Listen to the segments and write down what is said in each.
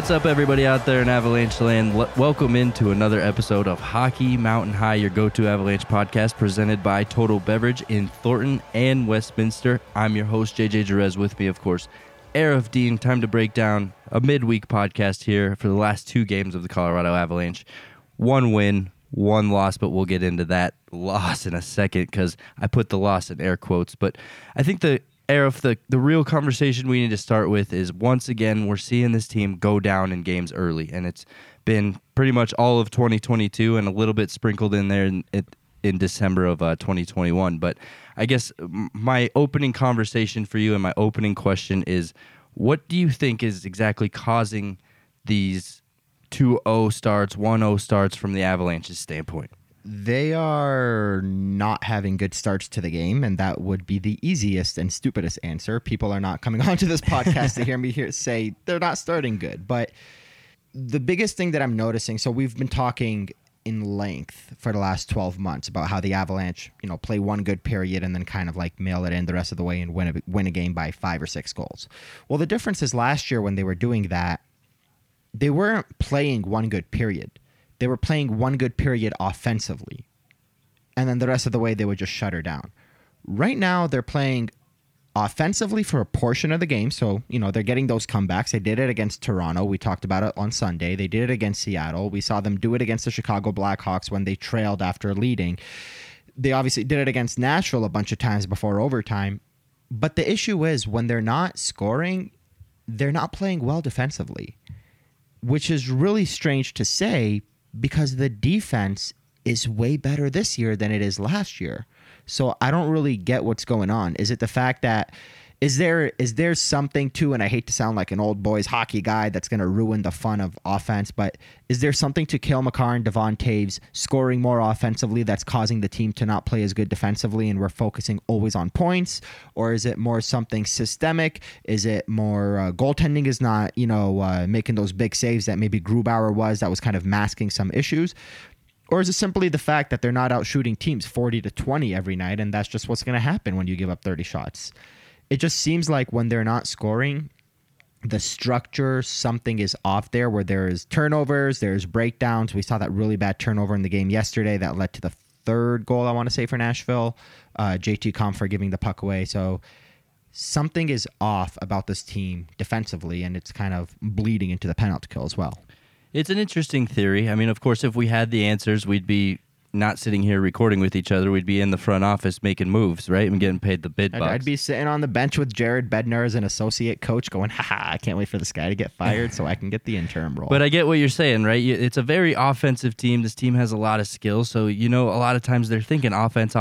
What's up, everybody out there in Avalanche land? Welcome into another episode of Hockey Mountain High, your go-to Avalanche podcast presented by Total Beverage in Thornton and Westminster. I'm your host, JJ Jerez. With me, of course, Arif Dean. Time to break down a midweek podcast here for the last two games of the Colorado Avalanche. One win, one loss, but we'll get into that loss in a second because I put the loss in air quotes. But I think the real conversation we need to start with is, once again, we're seeing this team go down in games early, and it's been pretty much all of 2022 and a little bit sprinkled in there in December of 2021. But I guess my opening conversation for you and my opening question is, what do you think is exactly causing these 2-0 starts, 1-0 starts from the Avalanche's standpoint? They are not having good starts to the game, and that would be the easiest and stupidest answer. People are not coming onto this podcast to hear me say they're not starting good. But the biggest thing that I'm noticing, so we've been talking in length for the last 12 months about how the Avalanche, play one good period and then kind of like mail it in the rest of the way and win a game by 5 or 6 goals. Well, the difference is last year when they were doing that, they weren't playing one good period. They were playing one good period offensively, and then the rest of the way they would just shut her down. Right now, they're playing offensively for a portion of the game, so, they're getting those comebacks. They did it against Toronto. We talked about it on Sunday. They did it against Seattle. We saw them do it against the Chicago Blackhawks when they trailed after leading. They obviously did it against Nashville a bunch of times before overtime, but the issue is when they're not scoring, they're not playing well defensively, which is really strange to say, because the defense is way better this year than it is last year. So I don't really get what's going on. Is it the fact that is there something to, and I hate to sound like an old boys hockey guy that's going to ruin the fun of offense, but is there something to Cale Makar and Devon Toews scoring more offensively that's causing the team to not play as good defensively, and we're focusing always on points? Or is it more something systemic? Is it more goaltending is not, making those big saves that maybe Grubauer that was kind of masking some issues? Or is it simply the fact that they're not out shooting teams 40-20 every night, and that's just what's going to happen when you give up 30 shots? It just seems like when they're not scoring, the structure, something is off there, where there's turnovers, there's breakdowns. We saw that really bad turnover in the game yesterday that led to the third goal, I want to say, for Nashville. JT Compher giving the puck away. So something is off about this team defensively, and it's kind of bleeding into the penalty kill as well. It's an interesting theory. I mean, of course, if we had the answers, we'd be not sitting here recording with each other. We'd be in the front office making moves, right? And getting paid the bid bucks. I'd be sitting on the bench with Jared Bednar as an associate coach going, I can't wait for this guy to get fired so I can get the interim role. But I get what you're saying, right? It's a very offensive team. This team has a lot of skills. So, a lot of times they're thinking offense.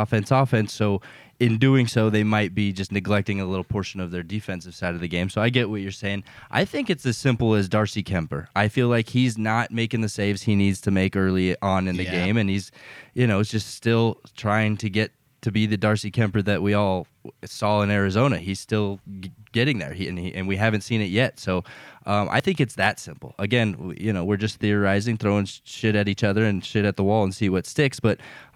So in doing so, they might be just neglecting a little portion of their defensive side of the game. So I get what you're saying. I think it's as simple as Darcy Kuemper. I feel like he's not making the saves he needs to make early on in the game, and he's, it's just still trying to get to be the Darcy Kuemper that we all saw in Arizona. He's still getting there, and we haven't seen it yet. So I think it's that simple. Again, we're just theorizing, throwing shit at each other and shit at the wall and see what sticks. But,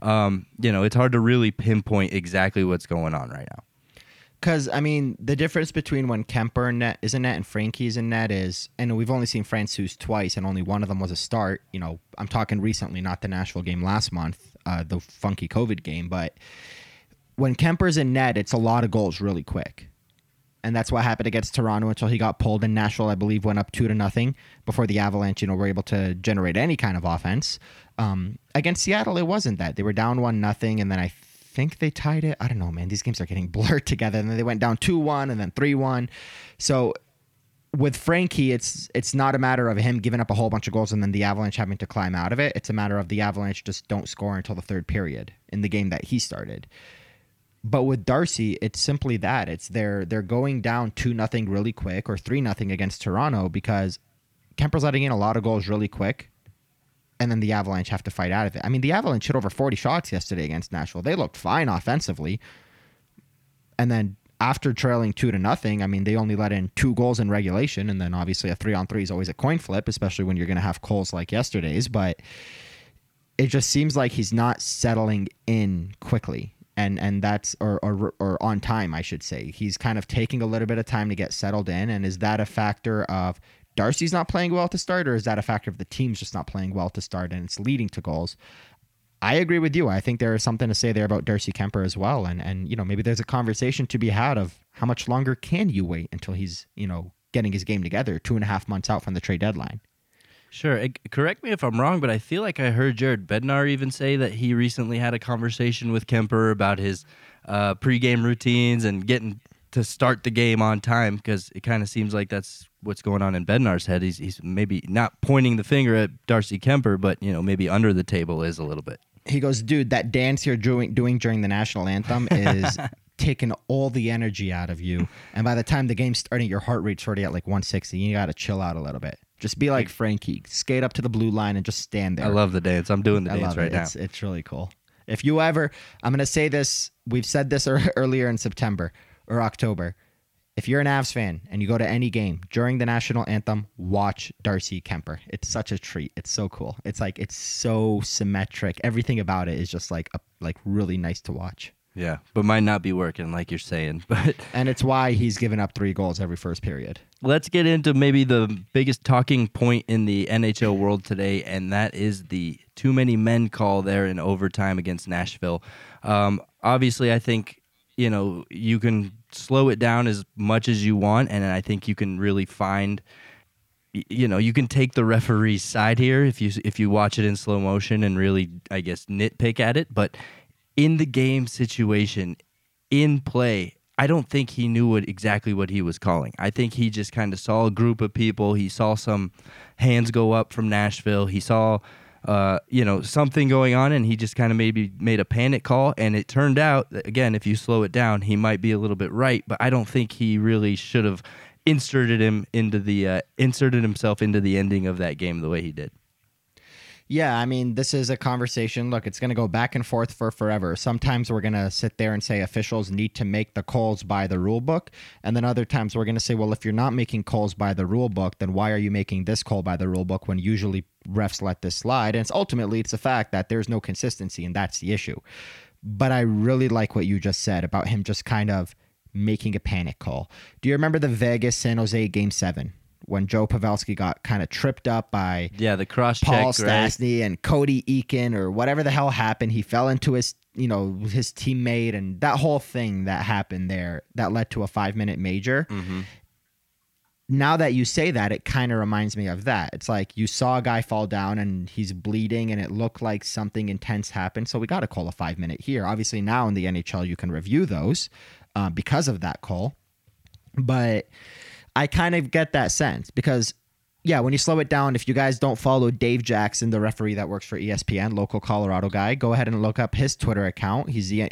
it's hard to really pinpoint exactly what's going on right now. Because, the difference between when Kuemper is in net and Frankie's in net is, and we've only seen Francouz twice, and only one of them was a start. I'm talking recently, not the Nashville game last month, the funky COVID game. But when Kemper's in net, it's a lot of goals really quick. And that's what happened against Toronto until he got pulled. And Nashville, I believe, went up 2-0 before the Avalanche, were able to generate any kind of offense. Against Seattle, it wasn't that. They were down 1-0, and then I think they tied it. I don't know, man. These games are getting blurred together. And then they went down 2-1 and then 3-1. So with Frankie, it's not a matter of him giving up a whole bunch of goals and then the Avalanche having to climb out of it. It's a matter of the Avalanche just don't score until the third period in the game that he started. But with Darcy, it's simply that. It's they're going down 2-0 really quick, or 3-0 against Toronto, because Kemper's letting in a lot of goals really quick, and then the Avalanche have to fight out of it. The Avalanche hit over 40 shots yesterday against Nashville. They looked fine offensively. And then after trailing 2-0, they only let in 2 goals in regulation, and then obviously a 3-on-3 is always a coin flip, especially when you're going to have goals like yesterday's. But it just seems like he's not settling in quickly. And that's or on time, I should say. He's kind of taking a little bit of time to get settled in. And is that a factor of Darcy's not playing well to start, or is that a factor of the team's just not playing well to start and it's leading to goals? I agree with you. I think there is something to say there about Darcy Kemper as well. And maybe there's a conversation to be had of how much longer can you wait until he's, getting his game together 2.5 months out from the trade deadline. Sure. Correct me if I'm wrong, but I feel like I heard Jared Bednar even say that he recently had a conversation with Kemper about his pregame routines and getting to start the game on time, because it kind of seems like that's what's going on in Bednar's head. He's maybe not pointing the finger at Darcy Kemper, but maybe under the table is a little bit. He goes, dude, that dance you're doing during the national anthem is taking all the energy out of you. And by the time the game's starting, your heart rate's already at like 160. You got to chill out a little bit. Just be like Frankie. Skate up to the blue line and just stand there. I love the dance. I'm doing the dance right now. It's really cool. If you ever, I'm going to say this, we've said this earlier in September or October. If you're an Avs fan and you go to any game during the national anthem, watch Darcy Kemper. It's such a treat. It's so cool. It's so symmetric. Everything about it is just like really nice to watch. Yeah, but might not be working like you're saying. And it's why he's given up 3 goals every first period. Let's get into maybe the biggest talking point in the NHL world today, and that is the too many men call there in overtime against Nashville. Obviously, I think you can slow it down as much as you want, and I think you can really find, you can take the referee's side here if you watch it in slow motion and really, I guess, nitpick at it. But in the game situation, in play, I don't think he knew exactly what he was calling. I think he just kind of saw a group of people. He saw some hands go up from Nashville. He saw something going on, and he just kind of maybe made a panic call. And it turned out that, again, if you slow it down, he might be a little bit right, but I don't think he really should have inserted himself into the ending of that game the way he did. Yeah, I mean, this is a conversation. Look, it's going to go back and forth for forever. Sometimes we're going to sit there and say officials need to make the calls by the rule book. And then other times we're going to say, well, if you're not making calls by the rule book, then why are you making this call by the rule book when usually refs let this slide? And it's the fact that there's no consistency, and that's the issue. But I really like what you just said about him just kind of making a panic call. Do you remember the Vegas-San Jose Game 7? When Joe Pavelski got kind of tripped up by the cross Paul check, Stastny and Cody Eakin or whatever the hell happened. He fell into his teammate, and that whole thing that happened there that led to a 5-minute major. Mm-hmm. Now that you say that, it kind of reminds me of that. It's like you saw a guy fall down and he's bleeding and it looked like something intense happened. So we got to call a 5-minute here. Obviously now in the NHL, you can review those because of that call. But I kind of get that sense because, when you slow it down, if you guys don't follow Dave Jackson, the referee that works for ESPN, local Colorado guy, go ahead and look up his Twitter account. He's the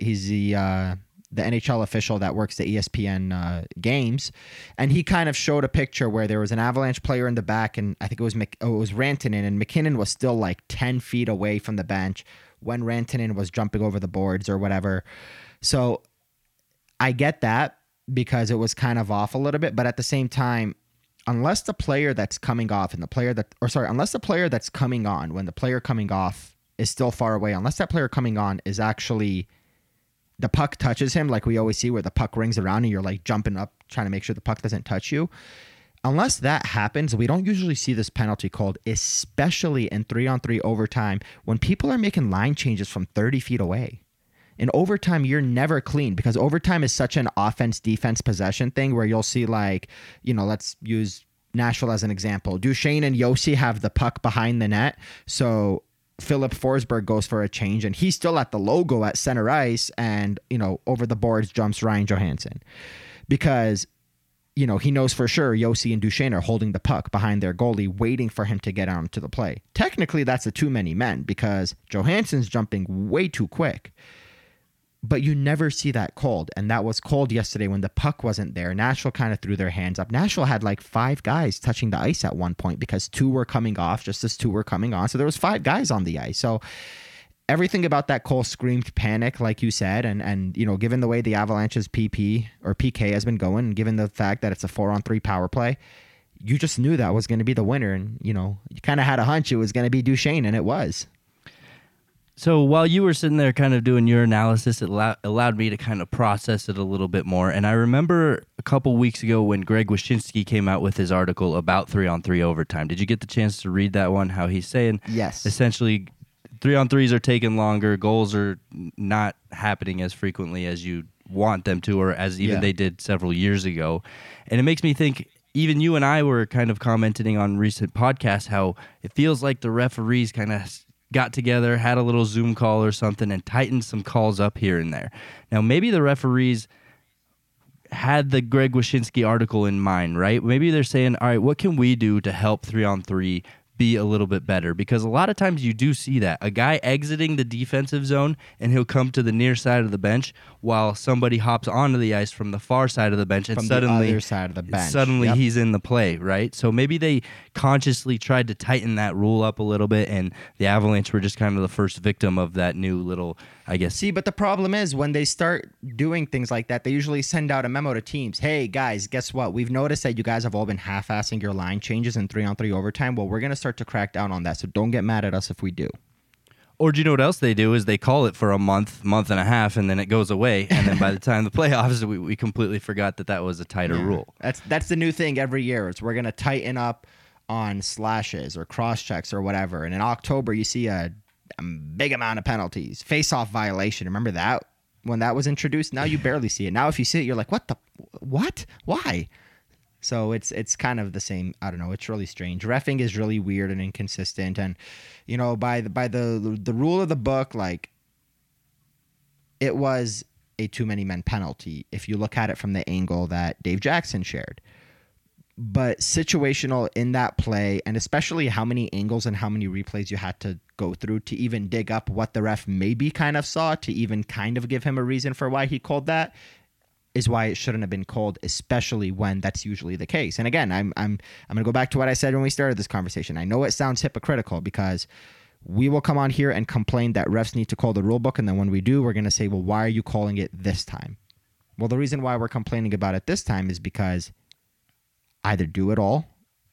NHL official that works the ESPN games, and he kind of showed a picture where there was an Avalanche player in the back, and I think it was Rantanen, and McKinnon was still like 10 feet away from the bench when Rantanen was jumping over the boards or whatever. So I get that, because it was kind of off a little bit, but at the same time, unless the player that's coming off unless the player that's coming on when the player coming off is still far away, unless that player coming on is actually the puck touches him, like we always see where the puck rings around and you're like jumping up trying to make sure the puck doesn't touch you. Unless that happens, we don't usually see this penalty called, especially in 3-on-3 overtime when people are making line changes from 30 feet away. In overtime, you're never clean because overtime is such an offense-defense possession thing where you'll see let's use Nashville as an example. Duchesne and Yossi have the puck behind the net. So Philip Forsberg goes for a change and he's still at the logo at center ice and, over the boards jumps Ryan Johansson because, he knows for sure Yossi and Duchesne are holding the puck behind their goalie waiting for him to get onto the play. Technically, that's too many men because Johansson's jumping way too quick. But you never see that called. And that was called yesterday when the puck wasn't there. Nashville kind of threw their hands up. Nashville had like 5 guys touching the ice at one point because 2 were coming off just as 2 were coming on. So there was 5 guys on the ice. So everything about that call screamed panic, like you said. And given the way the Avalanche's PP or PK has been going, given the fact that it's a 4-on-3 power play, you just knew that was going to be the winner. And, you kind of had a hunch it was going to be Duchesne, and it was. So while you were sitting there kind of doing your analysis, it allowed me to kind of process it a little bit more. And I remember a couple weeks ago when Greg Wyshynski came out with his article about 3-on-3 overtime. Did you get the chance to read that one? How he's saying Yes. essentially 3-on-3s are taking longer, goals are not happening as frequently as you want them to, or as even they did several years ago. And it makes me think, even you and I were kind of commenting on recent podcasts, how it feels like the referees kind of got together, had a little Zoom call or something, and tightened some calls up here and there. Now, maybe the referees had the Greg Wyshynski article in mind, right? Maybe they're saying, all right, what can we do to help 3-on-3 be a little bit better? Because a lot of times you do see that. A guy exiting the defensive zone, and he'll come to the near side of the bench while somebody hops onto the ice from the far side of the bench, and From suddenly, the other side of the bench. suddenly he's in the play, right? So maybe they consciously tried to tighten that rule up a little bit, and the Avalanche were just kind of the first victim of that new little, I guess. See, but the problem is when they start doing things like that, they usually send out a memo to teams. Hey, guys, guess what? We've noticed that you guys have all been half-assing your line changes in 3-on-3 overtime. Well, we're going to start to crack down on that, so don't get mad at us if we do. Or do you know what else they do is they call it for a month and a half, and then it goes away. And then by the time the playoffs, we completely forgot that was a tighter rule. That's the new thing every year. It's we're going to tighten up on slashes or cross-checks or whatever. And in October, you see a big amount of penalties. Face-off violation. Remember that? When that was introduced, now you barely see it. Now if you see it, you're like, what? Why? So it's kind of the same. I don't know. It's really strange. Reffing is really weird and inconsistent. And, you know, by the rule of the book, like, it was a too many men penalty if you look at it from the angle that Dave Jackson shared. But situational in that play, and especially how many angles and how many replays you had to go through to even dig up what the ref maybe kind of saw to even kind of give him a reason for why he called that, is why it shouldn't have been called, especially when that's usually the case. And again, I'm going to go back to what I said when we started this conversation. I know it sounds hypocritical because we will come on here and complain that refs need to call the rule book, and then when we do, we're going to say, well, why are you calling it this time? Well, the reason why we're complaining about it this time is because either do it all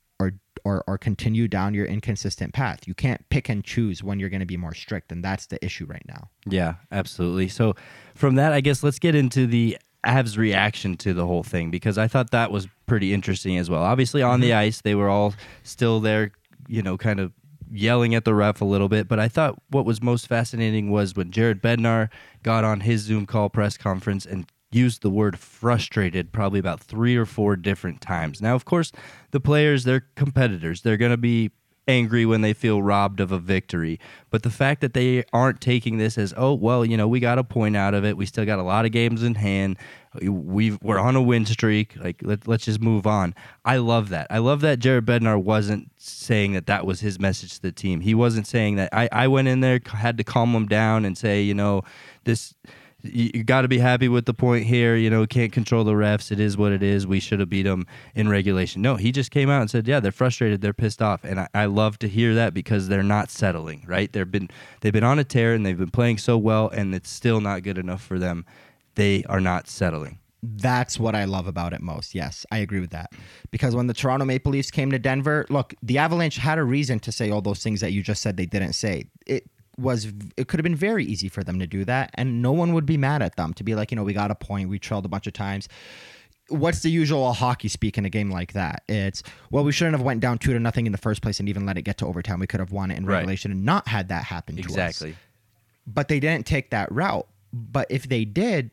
or continue down your inconsistent path. You can't pick and choose when you're going to be more strict, and that's the issue right now. Yeah, absolutely. So from that, I guess let's get into the Avs' reaction to the whole thing, because I thought that was pretty interesting as well. Obviously, on the ice, they were all still there, you know, kind of yelling at the ref a little bit. But I thought what was most fascinating was when Jared Bednar got on his Zoom call press conference and used the word frustrated probably about 3 or 4 different times. Now, of course, the players, they're competitors. They're going to be angry when they feel robbed of a victory. But the fact that they aren't taking this as, oh, well, you know, we got a point out of it. We still got a lot of games in hand. We're on a win streak. Like, let's just move on. I love that. I love that Jared Bednar wasn't saying that was his message to the team. He wasn't saying that. I went in there, had to calm him down and say, you know, this... You got to be happy with the point here. You know, can't control the refs. It is what it is. We should have beat them in regulation. No, he just came out and said, yeah, they're frustrated. They're pissed off. And I love to hear that because they're not settling, right? They've been on a tear and they've been playing so well, and it's still not good enough for them. They are not settling. That's what I love about it most. Yes, I agree with that. Because when the Toronto Maple Leafs came to Denver, look, the Avalanche had a reason to say all those things that you just said they didn't say. It could have been very easy for them to do that, and no one would be mad at them to be like, you know, we got a point, we trailed a bunch of times. What's the usual hockey speak in a game like that? It's, well, we shouldn't have went down 2-0 in the first place and even let it get to overtime. We could have won it in regulation and not had that happen to us. Exactly. But they didn't take that route. But if they did,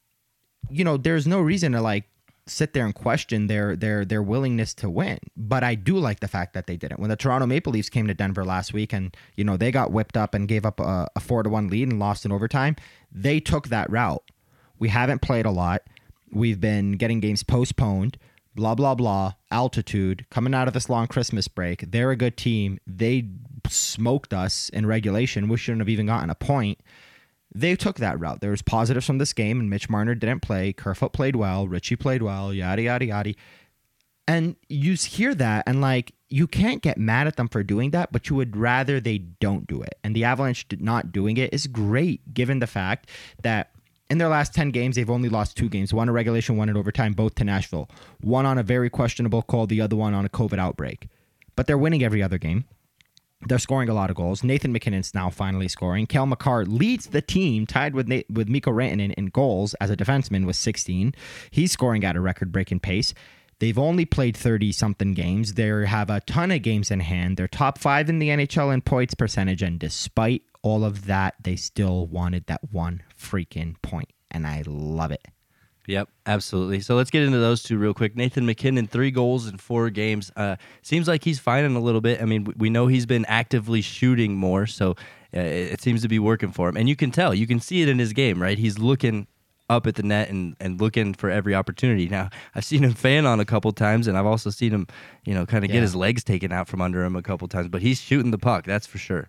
you know, there's no reason to like sit there and question their willingness to win. But I do like the fact that they didn't. When the Toronto Maple Leafs came to Denver last week and, you know, they got whipped up and gave up a 4-1 lead and lost in overtime, they took that route. We haven't played a lot. We've been getting games postponed, blah, blah, blah, altitude, coming out of this long Christmas break. They're a good team. They smoked us in regulation. We shouldn't have even gotten a point. They took that route. There was positives from this game, and Mitch Marner didn't play. Kerfoot played well. Richie played well. Yada, yada, yada. And you hear that, and like, you can't get mad at them for doing that, but you would rather they don't do it. And the Avalanche not doing it is great, given the fact that in their last 10 games, they've only lost 2 games. One in regulation, one in overtime, both to Nashville. One on a very questionable call, the other one on a COVID outbreak. But they're winning every other game. They're scoring a lot of goals. Nathan MacKinnon's now finally scoring. Cale Makar leads the team, tied with Mikko Rantanen in goals as a defenseman with 16. He's scoring at a record-breaking pace. They've only played 30-something games. They have a ton of games in hand. They're top 5 in the NHL in points percentage, and despite all of that, they still wanted that one freaking point, and I love it. Yep, absolutely. So let's get into those two real quick. Nathan MacKinnon, 3 goals in 4 games. Seems like he's finding a little bit. I mean, we know he's been actively shooting more, so it seems to be working for him. And you can tell, you can see it in his game, right? He's looking up at the net and looking for every opportunity. Now, I've seen him fan on a couple times, and I've also seen him, kind of get his legs taken out from under him a couple times. But he's shooting the puck, that's for sure.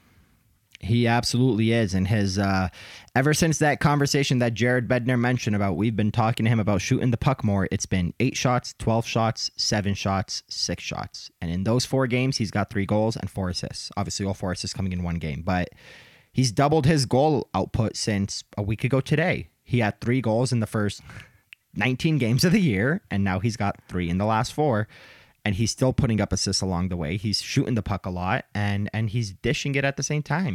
He absolutely is, and his ever since that conversation that Jared Bednar mentioned about, we've been talking to him about shooting the puck more. It's been 8 shots, 12 shots, 7 shots, 6 shots, and in those 4 games, he's got 3 goals and 4 assists. Obviously, all 4 assists coming in one game, but he's doubled his goal output since a week ago today. He had 3 goals in the first 19 games of the year, and now he's got 3 in the last 4. And he's still putting up assists along the way. He's shooting the puck a lot, and he's dishing it at the same time.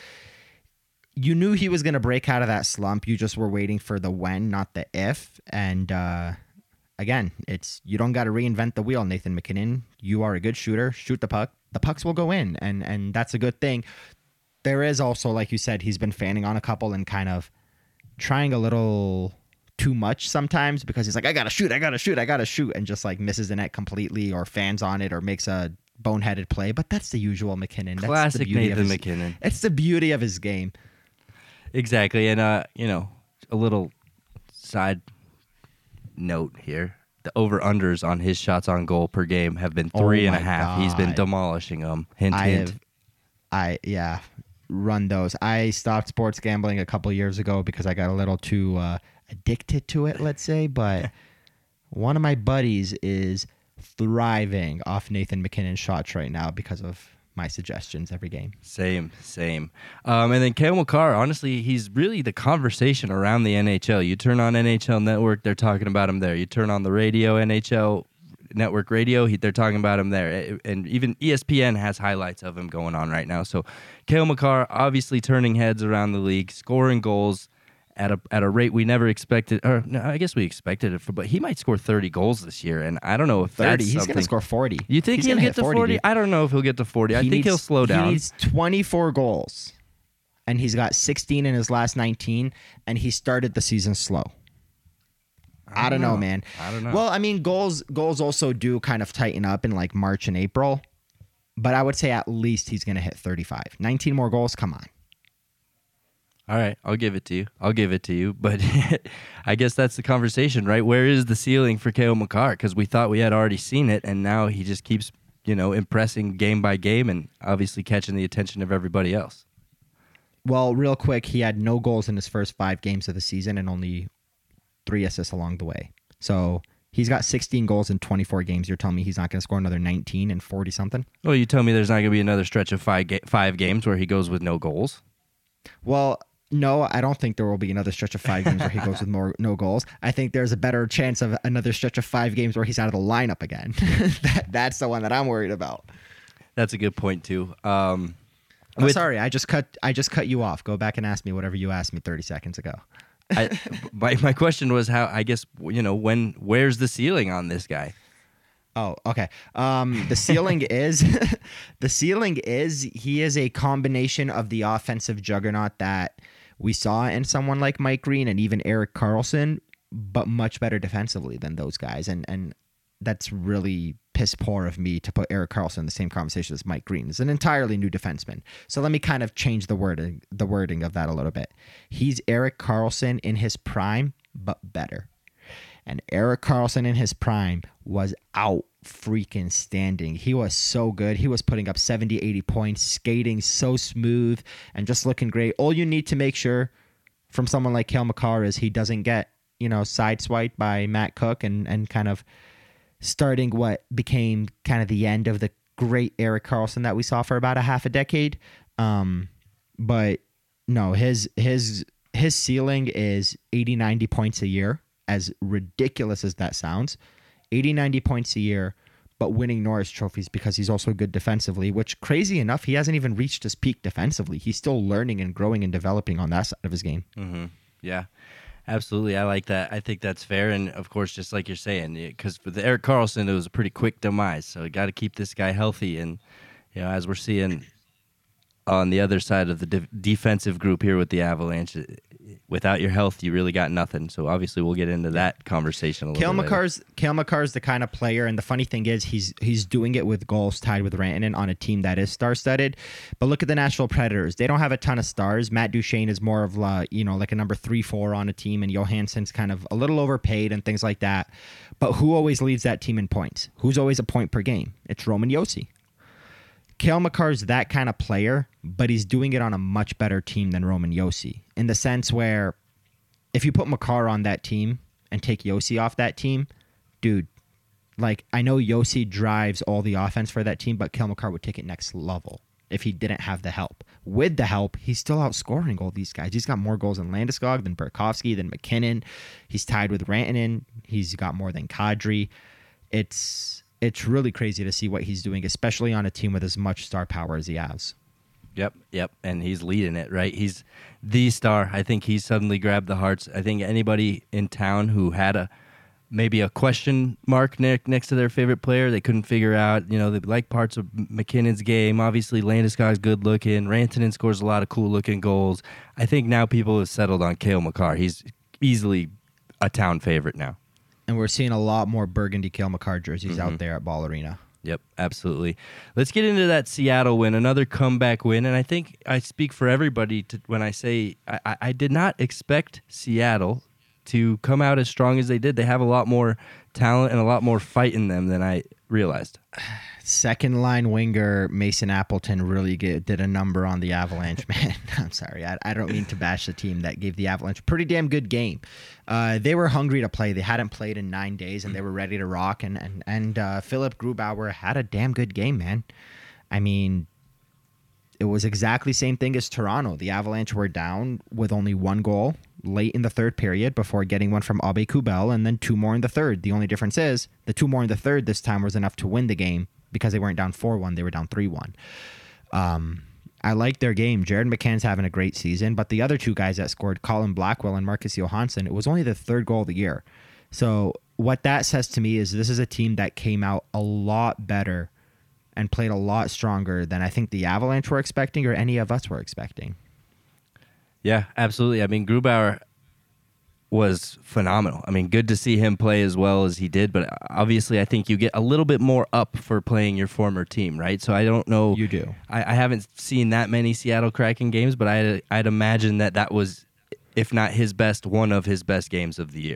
You knew he was going to break out of that slump. You just were waiting for the when, not the if. And again, you don't got to reinvent the wheel, Nathan MacKinnon. You are a good shooter. Shoot the puck. The pucks will go in, and that's a good thing. There is also, like you said, he's been fanning on a couple and kind of trying a little too much sometimes, because he's like, I gotta shoot, and just like misses the net completely, or fans on it, or makes a boneheaded play. But that's the usual MacKinnon. Classic Nathan MacKinnon. It's the beauty of his game. Exactly. And a little side note here: the over-unders on his shots on goal per game have been 3.5. He's been demolishing them. Hint, hint. Run those. I stopped sports gambling a couple years ago because I got a little too addicted to it, let's say. But one of my buddies is thriving off Nathan MacKinnon's shots right now because of my suggestions every game. Same. And then Cale Makar, honestly, he's really the conversation around the NHL. You turn on NHL Network, they're talking about him there. You turn on the radio, NHL Network radio, they're talking about him there. And even ESPN has highlights of him going on right now. So Cale Makar obviously turning heads around the league, scoring goals at a rate we never expected. Or no, I guess we expected it, but he might score 30 goals this year. And I don't know if 30. That's He's going to score 40. You think he'll get to 40? I don't know if he'll get to 40. I think he'll slow down. He needs 24 goals, and he's got 16 in his last 19, and he started the season slow. I don't know, man. I don't know. Well, I mean, goals also do kind of tighten up in like March and April, but I would say at least he's going to hit 35. 19 more goals, come on. All right, I'll give it to you. But I guess that's the conversation, right? Where is the ceiling for Cale Makar? Because we thought we had already seen it, and now he just keeps, impressing game by game and obviously catching the attention of everybody else. Well, real quick, he had no goals in his first 5 games of the season and only 3 assists along the way. So he's got 16 goals in 24 games. You're telling me he's not going to score another 19 and 40-something? Well, you tell me there's not going to be another stretch of 5 games where he goes with no goals? Well, no, I don't think there will be another stretch of 5 games where he goes with no goals. I think there's a better chance of another stretch of 5 games where he's out of the lineup again. That's the one that I'm worried about. That's a good point too. Sorry, I just cut you off. Go back and ask me whatever you asked me 30 seconds ago. My question was how, I guess, where's the ceiling on this guy? Oh, okay. The ceiling is he is a combination of the offensive juggernaut that we saw in someone like Mike Green and even Erik Karlsson, but much better defensively than those guys. And that's really piss poor of me to put Erik Karlsson in the same conversation as Mike Green. He's an entirely new defenseman. So let me kind of change the wording of that a little bit. He's Erik Karlsson in his prime, but better. And Erik Karlsson in his prime was out freaking standing. He was so good. He was putting up 70, 80 points, skating so smooth and just looking great. All you need to make sure from someone like Cale Makar is he doesn't get, sideswiped by Matt Cook and kind of starting what became kind of the end of the great Erik Karlsson that we saw for about a half a decade. But no, his ceiling is 80, 90 points a year. As ridiculous as that sounds, 80, 90 points a year, but winning Norris trophies because he's also good defensively, which crazy enough, he hasn't even reached his peak defensively. He's still learning and growing and developing on that side of his game. Mm-hmm. Yeah, absolutely. I like that. I think that's fair. And of course, just like you're saying, because for the Erik Karlsson, it was a pretty quick demise. So you got to keep this guy healthy. And, as we're seeing on the other side of the defensive group here with the Avalanche, without your health, you really got nothing. So obviously, we'll get into that conversation a little bit later. Cale Makar's the kind of player, and the funny thing is, he's doing it with goals tied with Rantanen on a team that is star-studded. But look at the Nashville Predators; they don't have a ton of stars. Matt Duchene is more of like a number 3-4 on a team, and Johansson's kind of a little overpaid and things like that. But who always leads that team in points? Who's always a point per game? It's Roman Josi. Cale Makar's that kind of player, but he's doing it on a much better team than Roman Josi, in the sense where if you put Makar on that team and take Josi off that team, dude, like, I know Josi drives all the offense for that team, but Cale Makar would take it next level if he didn't have the help. With the help, he's still outscoring all these guys. He's got more goals than Landeskog, than Burakovsky, than McKinnon. He's tied with Rantanen. He's got more than Kadri. It's really crazy to see what he's doing, especially on a team with as much star power as he has. Yep, and he's leading it, right? He's the star. I think he's suddenly grabbed the hearts. I think anybody in town who had maybe a question mark next to their favorite player, they couldn't figure out, they like parts of McKinnon's game. Obviously, Landeskog's good looking. Rantanen scores a lot of cool looking goals. I think now people have settled on Cale Makar. He's easily a town favorite now. And we're seeing a lot more burgundy Cale Makar jerseys out there at Ball Arena. Yep, absolutely. Let's get into that Seattle win, another comeback win. And I think I speak for everybody when I say I did not expect Seattle to come out as strong as they did. They have a lot more talent and a lot more fight in them than I realized. Second line winger Mason Appleton really did a number on the Avalanche, man. I'm sorry. I don't mean to bash the team that gave the Avalanche a pretty damn good game. They were hungry to play. They hadn't played in 9 days, and they were ready to rock. And Philip Grubauer had a damn good game, man. I mean, it was exactly the same thing as Toronto. The Avalanche were down with only one goal late in the third period before getting one from Abe Kubel, and then two more in the third. The only difference is the two more in the third this time was enough to win the game because they weren't down 4-1. They were down 3-1. I like their game. Jared McCann's having a great season, but the other two guys that scored, Colin Blackwell and Marcus Johansson, it was only the third goal of the year. So what that says to me is this is a team that came out a lot better and played a lot stronger than I think the Avalanche were expecting or any of us were expecting. Yeah, absolutely. I mean, Grubauer was phenomenal. I mean, good to see him play as well as he did, but obviously I think you get a little bit more up for playing your former team, right? So I don't know. You do. I haven't seen that many Seattle Kraken games, but I'd imagine that was, if not his best, one of his best games of the year.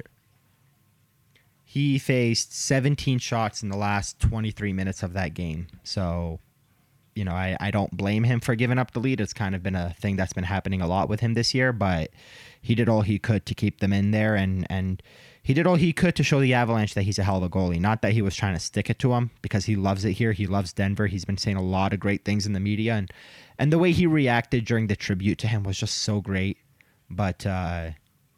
He faced 17 shots in the last 23 minutes of that game. So, I don't blame him for giving up the lead. It's kind of been a thing that's been happening a lot with him this year, but he did all he could to keep them in there, and he did all he could to show the Avalanche that he's a hell of a goalie. Not that he was trying to stick it to him, because he loves it here. He loves Denver. He's been saying a lot of great things in the media, and the way he reacted during the tribute to him was just so great. But, I'm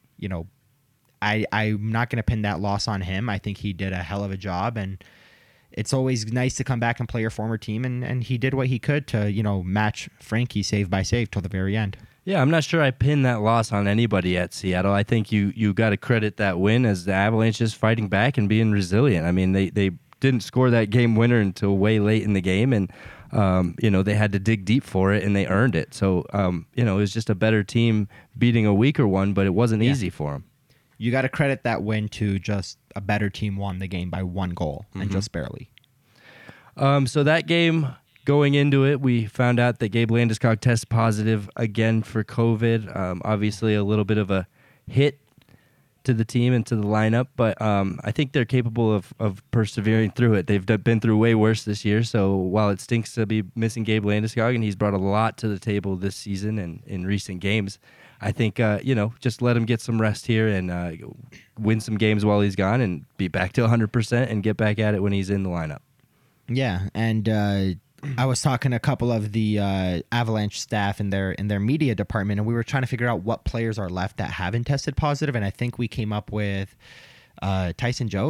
not going to pin that loss on him. I think he did a hell of a job, and it's always nice to come back and play your former team, and he did what he could to, match Frankie save by save till the very end. Yeah, I'm not sure I pin that loss on anybody at Seattle. I think you got to credit that win as the Avalanche just fighting back and being resilient. I mean, they didn't score that game winner until way late in the game, and they had to dig deep for it, and they earned it. So, it was just a better team beating a weaker one, but it wasn't easy for them. You got to credit that win to just a better team won the game by one goal, and just barely. So that game, going into it, we found out that Gabe Landeskog tested positive again for COVID. Obviously, a little bit of a hit to the team and to the lineup, but I think they're capable of persevering through it. They've been through way worse this year, so while it stinks to be missing Gabe Landeskog, and he's brought a lot to the table this season and in recent games, I think, just let him get some rest here and win some games while he's gone and be back to 100% and get back at it when he's in the lineup. Yeah, and I was talking to a couple of the Avalanche staff in their media department, and we were trying to figure out what players are left that haven't tested positive, and I think we came up with Tyson Jost.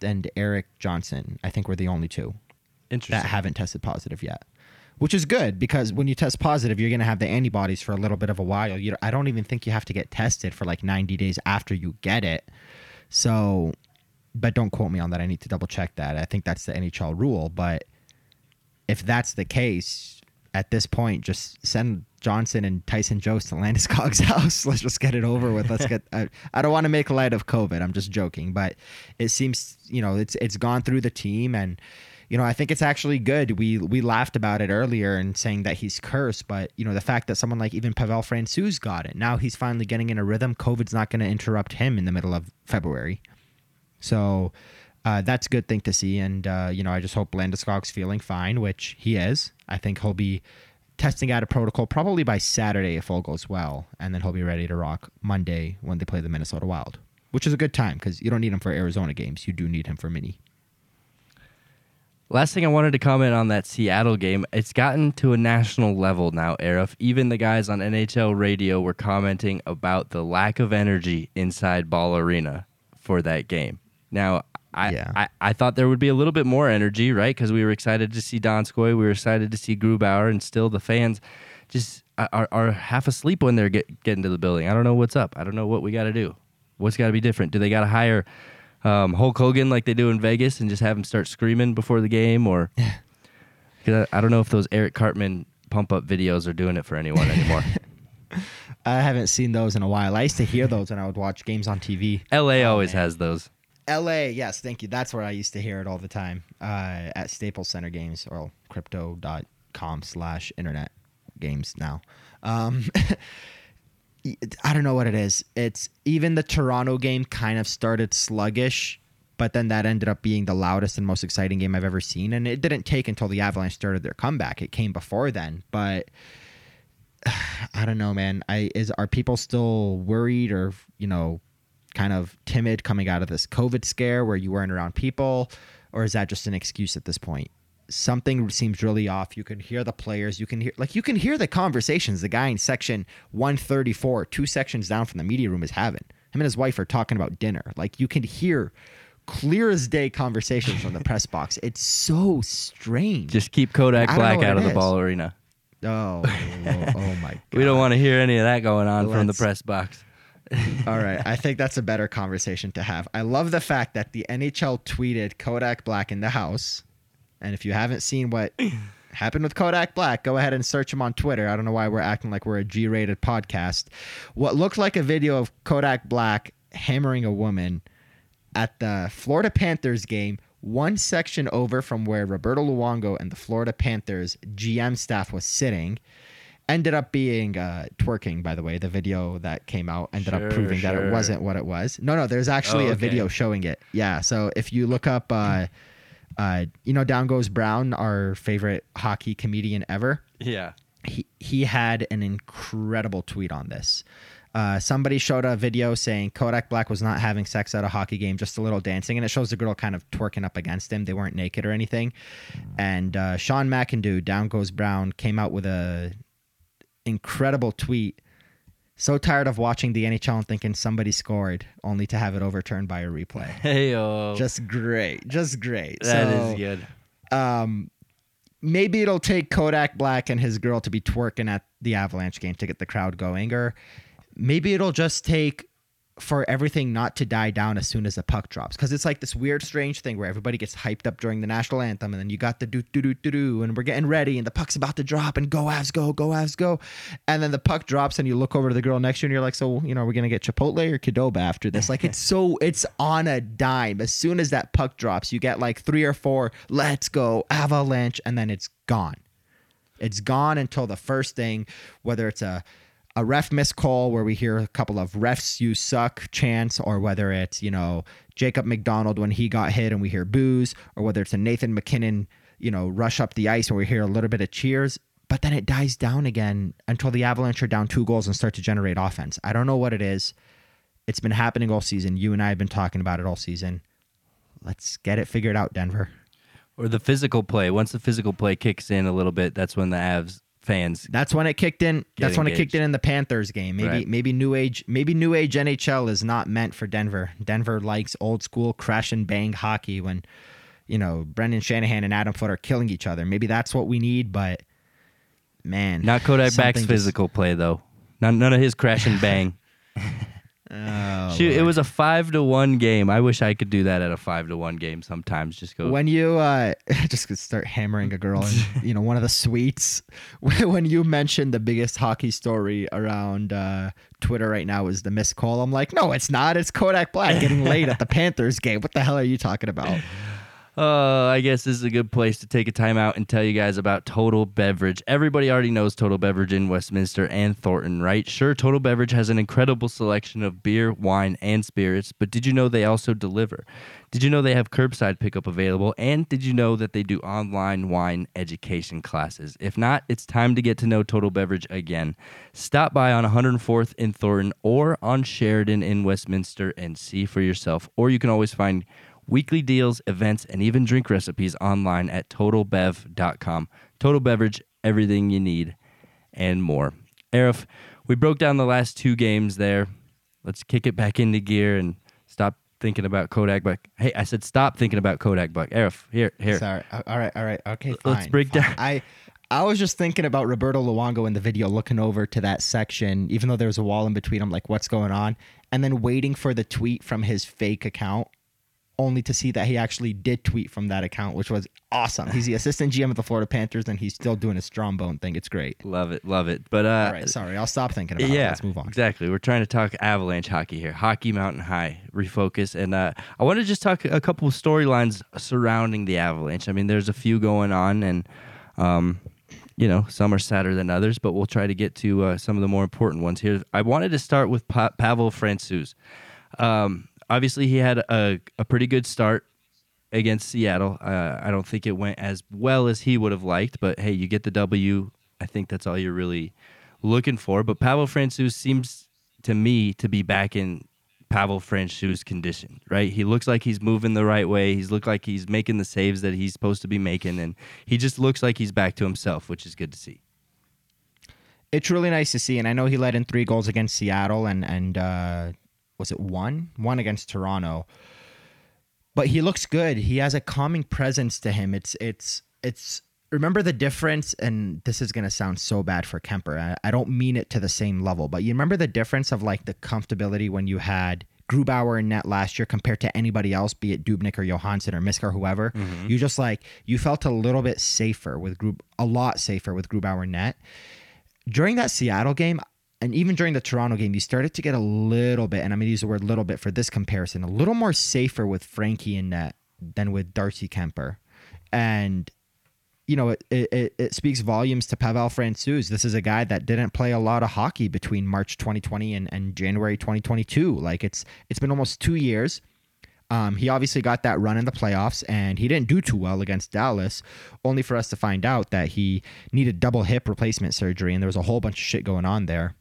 and Eric Johnson, I think, were the only two Interesting. that haven't tested positive yet, which is good because when you test positive, you're going to have the antibodies for a little bit of a while. I don't even think you have to get tested for like 90 days after you get it. So, but don't quote me on that. I need to double check that. I think that's the NHL rule. But if that's the case, at this point, just send Johnson and Tyson Jost to Landeskog's house. Let's just get it over with. Let's get. I don't want to make light of COVID. I'm just joking, but it seems it's gone through the team, and I think it's actually good. We laughed about it earlier and saying that he's cursed, but the fact that someone like even Pavel Francouz got it, now he's finally getting in a rhythm. COVID's not going to interrupt him in the middle of February, so that's a good thing to see. And I just hope Landeskog's feeling fine, which he is. I think he'll be testing out a protocol probably by Saturday if all goes well, and then he'll be ready to rock Monday when they play the Minnesota Wild, which is a good time because you don't need him for Arizona games. You do need him for mini. Last thing I wanted to comment on that Seattle game, it's gotten to a national level now, Arif. Even the guys on NHL radio were commenting about the lack of energy inside Ball Arena for that game. Now, I thought there would be a little bit more energy, right? Because we were excited to see Donskoy, we were excited to see Grubauer, and still the fans just are half asleep when they're getting to the building. I don't know what's up. I don't know what we got to do. What's got to be different? Do they got to hire Hulk Hogan like they do in Vegas and just have him start screaming before the game? Or cause I don't know if those Eric Cartman pump-up videos are doing it for anyone anymore. I haven't seen those in a while. I used to hear those when I would watch games on TV. LA always has those. LA, yes, thank you. That's where I used to hear it all the time at Staples Center games, or crypto.com/internet games now. I don't know what it is. It's even the Toronto game kind of started sluggish, but then that ended up being the loudest and most exciting game I've ever seen. And it didn't take until the Avalanche started their comeback. It came before then, but I don't know, man. Are people still worried or, kind of timid coming out of this COVID scare where you weren't around people, or is that just an excuse at this point? Something seems really off. You can hear the players. You can hear the conversations the guy in section 134, 2 sections down from the media room, is having. Him and his wife are talking about dinner. Like, you can hear clear as day conversations from the press box. It's so strange. Just keep Kodak Black out of the Ball Arena. Oh my God. We don't want to hear any of that going on from the press box. All right. I think that's a better conversation to have. I love the fact that the NHL tweeted Kodak Black in the house. And if you haven't seen what happened with Kodak Black, go ahead and search him on Twitter. I don't know why we're acting like we're a G-rated podcast. What looked like a video of Kodak Black hammering a woman at the Florida Panthers game, one section over from where Roberto Luongo and the Florida Panthers GM staff was sitting, ended up being twerking, by the way. The video that came out ended up proving that it wasn't what it was. No, there's actually a video showing it. Yeah, so if you look up, Down Goes Brown, our favorite hockey comedian ever. Yeah. He had an incredible tweet on this. Somebody showed a video saying Kodak Black was not having sex at a hockey game, just a little dancing, and it shows the girl kind of twerking up against him. They weren't naked or anything. And Sean McIndoe, Down Goes Brown, came out with a incredible tweet. So tired of watching the NHL and thinking somebody scored, only to have it overturned by a replay. Hey-o. Just great. That is good. Maybe it'll take Kodak Black and his girl to be twerking at the Avalanche game to get the crowd going, or maybe it'll just take for everything not to die down as soon as the puck drops. Because it's like this weird, strange thing where everybody gets hyped up during the national anthem, and then you got the do-do-do-do-do, and we're getting ready, and the puck's about to drop, and go Avs, go Avs, go. And then the puck drops, and you look over to the girl next to you, and you're like, so, we're going to get Chipotle or Qdoba after this? Like, it's on a dime. As soon as that puck drops, you get like 3 or 4, let's go, Avalanche, and then it's gone. It's gone until the first thing, whether it's a ref missed call where we hear a couple of refs you suck chants, or whether it's, Jacob McDonald when he got hit and we hear boos, or whether it's a Nathan McKinnon, rush up the ice and we hear a little bit of cheers, but then it dies down again until the Avalanche are down 2 goals and start to generate offense. I don't know what it is. It's been happening all season. You and I have been talking about it all season. Let's get it figured out, Denver. Or the physical play. Once the physical play kicks in a little bit, that's when the Avs fans. That's when it kicked in. That's when it kicked in the Panthers game. Maybe new age NHL is not meant for Denver. Denver likes old school crash and bang hockey when, Brendan Shanahan and Adam Foote are killing each other. Maybe that's what we need, but man. Not Kodak Black's physical play though. None of his crash and bang. Shoot, it was a 5-1 game. I wish I could do that at a 5-1 game sometimes. Just go when you just start hammering a girl in one of the suites. When you mentioned the biggest hockey story around Twitter right now is the missed call. I'm like, no, it's not. It's Kodak Black getting laid at the Panthers game. What the hell are you talking about? I guess this is a good place to take a time out and tell you guys about Total Beverage. Everybody already knows Total Beverage in Westminster and Thornton, right? Sure, Total Beverage has an incredible selection of beer, wine, and spirits, but did you know they also deliver? Did you know they have curbside pickup available? And did you know that they do online wine education classes? If not, it's time to get to know Total Beverage again. Stop by on 104th in Thornton or on Sheridan in Westminster and see for yourself. Or you can always find weekly deals, events, and even drink recipes online at TotalBev.com. Total Beverage, everything you need and more. Arif, we broke down the last two games there. Let's kick it back into gear and stop thinking about Kodak Black. Hey, I said stop thinking about Kodak Black. Arif, here. Sorry. All right. Okay, fine. Let's break down. I was just thinking about Roberto Luongo in the video, looking over to that section, even though there was a wall in between. I'm like, what's going on? And then waiting for the tweet from his fake account, only to see that he actually did tweet from that account, which was awesome. He's the assistant GM of the Florida Panthers, and he's still doing a Strombone thing. It's great. Love it. But all right, sorry, I'll stop thinking about it. Let's move on. Exactly. We're trying to talk Avalanche hockey here. Hockey Mountain High, refocus. And I want to just talk a couple of storylines surrounding the Avalanche. I mean, there's a few going on, and some are sadder than others, but we'll try to get to some of the more important ones here. I wanted to start with Pavel Francouz. Obviously, he had a pretty good start against Seattle. I don't think it went as well as he would have liked, but hey, you get the W. I think that's all you're really looking for. But Pavel Francouz seems to me to be back in Pavel Francouz condition, right? He looks like he's moving the right way. He's looked like he's making the saves that he's supposed to be making, and he just looks like he's back to himself, which is good to see. It's really nice to see, and I know he let in 3 goals against Seattle, and was it one against Toronto? But he looks good. He has a calming presence to him. It's remember the difference, and this is going to sound so bad for Kemper. I don't mean it to the same level, but you remember the difference of like the comfortability when you had Grubauer in net last year compared to anybody else, be it Dubnyk or Johansson or Miskar, whoever. Mm-hmm. You felt a little bit safer with a lot safer with Grubauer in net. During that Seattle game, and even during the Toronto game, you started to get a little bit, and I'm going to use the word little bit for this comparison, a little more safer with Frankie in net than with Darcy Kemper. And, it speaks volumes to Pavel Francouz. This is a guy that didn't play a lot of hockey between March 2020 and January 2022. Like, it's been almost 2 years. He obviously got that run in the playoffs, and he didn't do too well against Dallas, only for us to find out that he needed double hip replacement surgery, and there was a whole bunch of shit going on there.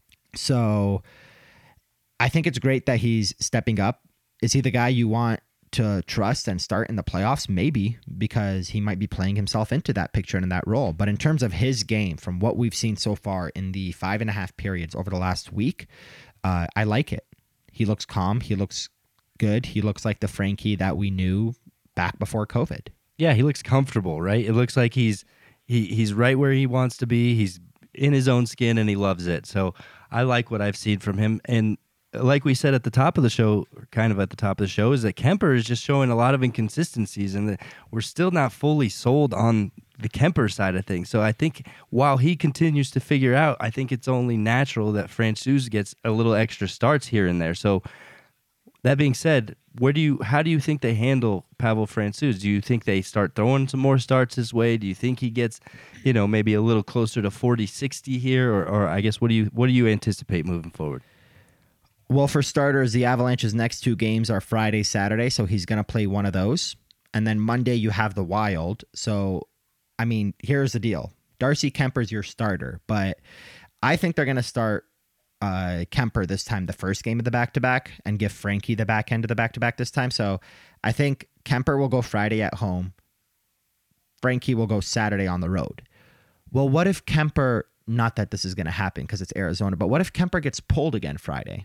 So I think it's great that he's stepping up. Is he the guy you want to trust and start in the playoffs? Maybe, because he might be playing himself into that picture and in that role. But in terms of his game, from what we've seen so far in the 5.5 periods over the last week, I like it. He looks calm. He looks good. He looks like the Frankie that we knew back before COVID. Yeah, he looks comfortable, right? It looks like he's right where he wants to be. He's in his own skin, and he loves it. So I like what I've seen from him. And like we said at the top of the show, is that Kemper is just showing a lot of inconsistencies, and that we're still not fully sold on the Kemper side of things. So I think while he continues to figure out, I think it's only natural that Francouz gets a little extra starts here and there. So that being said, how do you think they handle Pavel Francouz? Do you think they start throwing some more starts his way? Do you think he gets, maybe a little closer to 40-60 here? Or I guess what do you anticipate moving forward? Well, for starters, the Avalanche's next 2 games are Friday, Saturday, so he's going to play one of those. And then Monday you have the Wild. So, I mean, here's the deal. Darcy Kemper's your starter, but I think they're going to start Kemper this time, the first game of the back-to-back, and give Frankie the back end of the back-to-back this time. So I think Kemper will go Friday at home. Frankie will go Saturday on the road. Well, what if Kemper, not that this is going to happen because it's Arizona, but what if Kemper gets pulled again Friday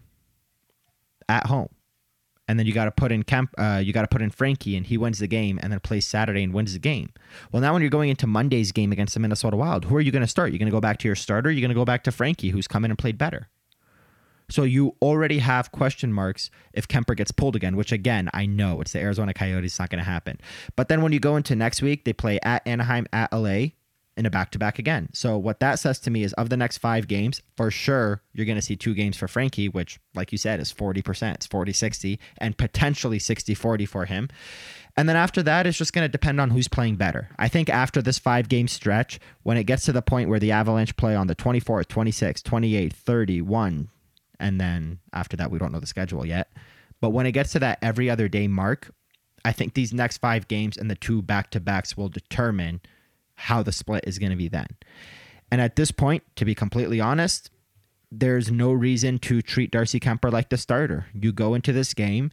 at home? And then you got to put in Frankie, and he wins the game, and then plays Saturday and wins the game. Well, now when you're going into Monday's game against the Minnesota Wild, who are you going to start? You're going to go back to your starter? You're going to go back to Frankie, who's come in and played better. So you already have question marks if Kemper gets pulled again, which again, I know it's the Arizona Coyotes. It's not going to happen. But then when you go into next week, they play at Anaheim, at LA, in a back-to-back again. So what that says to me is of the next 5 games, for sure, you're going to see 2 games for Frankie, which, like you said, is 40%. It's 40-60 and potentially 60-40 for him. And then after that, it's just going to depend on who's playing better. I think after this 5-game stretch, when it gets to the point where the Avalanche play on the 24th, 26th, 28th, 31, and then after that, we don't know the schedule yet. But when it gets to that every other day mark, I think these next 5 games and the 2 back-to-backs will determine how the split is going to be then. And at this point, to be completely honest, there's no reason to treat Darcy Kuemper like the starter. You go into this game,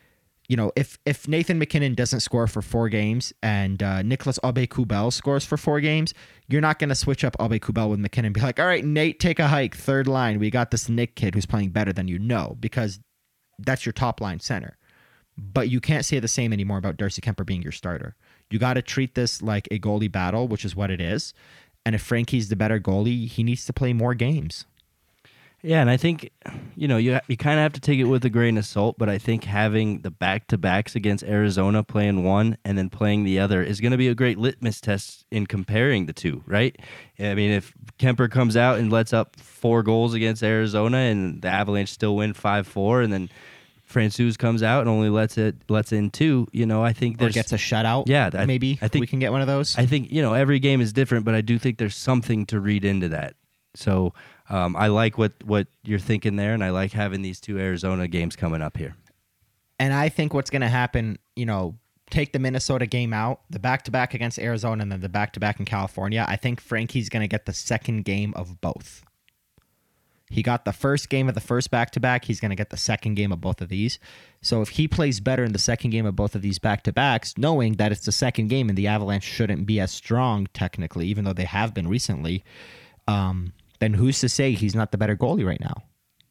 if Nathan MacKinnon doesn't score for 4 games and Nicholas Aube-Kubel scores for 4 games, you're not going to switch up Aube-Kubel with MacKinnon and be like, all right, Nate, take a hike, third line. We got this Nick kid who's playing better than because that's your top line center. But you can't say the same anymore about Darcy Kuemper being your starter. You got to treat this like a goalie battle, which is what it is. And if Frankie's the better goalie, he needs to play more games. Yeah, and I think, you kind of have to take it with a grain of salt, but I think having the back-to-backs against Arizona, playing one and then playing the other, is going to be a great litmus test in comparing the two, right? I mean, if Kuemper comes out and lets up 4 goals against Arizona and the Avalanche still win 5-4, and then Francouz comes out and only lets in 2, I think there's... Or gets a shutout, yeah, maybe I think we can get one of those. I think, every game is different, but I do think there's something to read into that. So I like what you're thinking there, and I like having these 2 Arizona games coming up here. And I think what's going to happen, take the Minnesota game out, the back-to-back against Arizona, and then the back-to-back in California. I think Frankie's going to get the second game of both. He got the first game of the first back-to-back. He's going to get the second game of both of these. So if he plays better in the second game of both of these back-to-backs, knowing that it's the second game and the Avalanche shouldn't be as strong technically, even though they have been recently, then who's to say he's not the better goalie right now?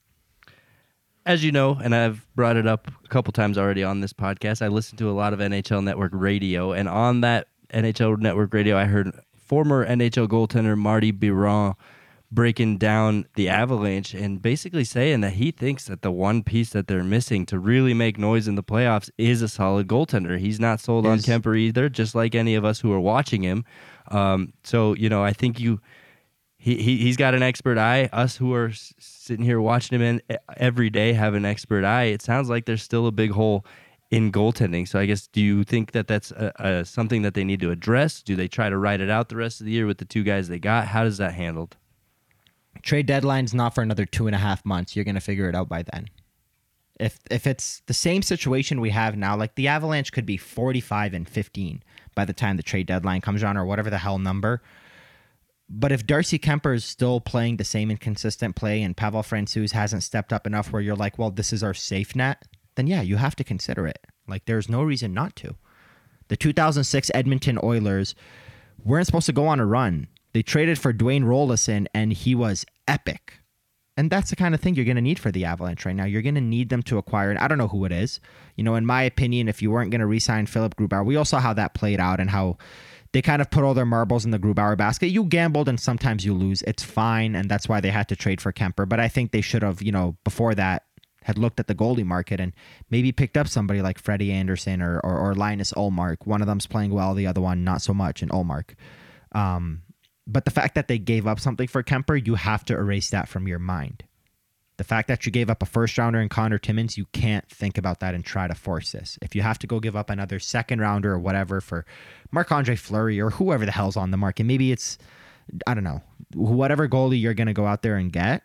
As you know, and I've brought it up a couple times already on this podcast, I listen to a lot of NHL Network radio, and on that NHL Network radio, I heard former NHL goaltender Marty Biron breaking down the Avalanche and basically saying that he thinks that the one piece that they're missing to really make noise in the playoffs is a solid goaltender. He's not sold on Kuemper either, just like any of us who are watching him. So, I think he's got an expert eye. Us who are sitting here watching him every day have an expert eye. It sounds like there's still a big hole in goaltending. So I guess, do you think that that's something that they need to address? Do they try to ride it out the rest of the year with the 2 guys they got? How does that handled? Trade deadline's not for another 2.5 months. You're going to figure it out by then. If it's the same situation we have now, like the Avalanche could be 45-15 by the time the trade deadline comes around, or whatever the hell number. But if Darcy Kuemper is still playing the same inconsistent play and Pavel Francouz hasn't stepped up enough where you're like, well, this is our safe net, then yeah, you have to consider it. Like, there's no reason not to. The 2006 Edmonton Oilers weren't supposed to go on a run. They traded for Dwayne Rolison, and he was epic. And that's the kind of thing you're going to need for the Avalanche right now. You're going to need them to acquire, and I don't know who it is. In my opinion, if you weren't going to re-sign Philip Grubauer, we all saw how that played out and how they kind of put all their marbles in the Grubauer basket. You gambled, and sometimes you lose. It's fine, and that's why they had to trade for Kuemper. But I think they should have, before that, had looked at the goalie market and maybe picked up somebody like Freddie Anderson or Linus Ullmark. One of them's playing well, the other one not so much in Ullmark. But the fact that they gave up something for Kuemper, you have to erase that from your mind. The fact that you gave up a first rounder in Connor Timmins, you can't think about that and try to force this. If you have to go give up another second rounder or whatever for Marc-Andre Fleury or whoever the hell's on the market, maybe it's, I don't know, whatever goalie you're going to go out there and get,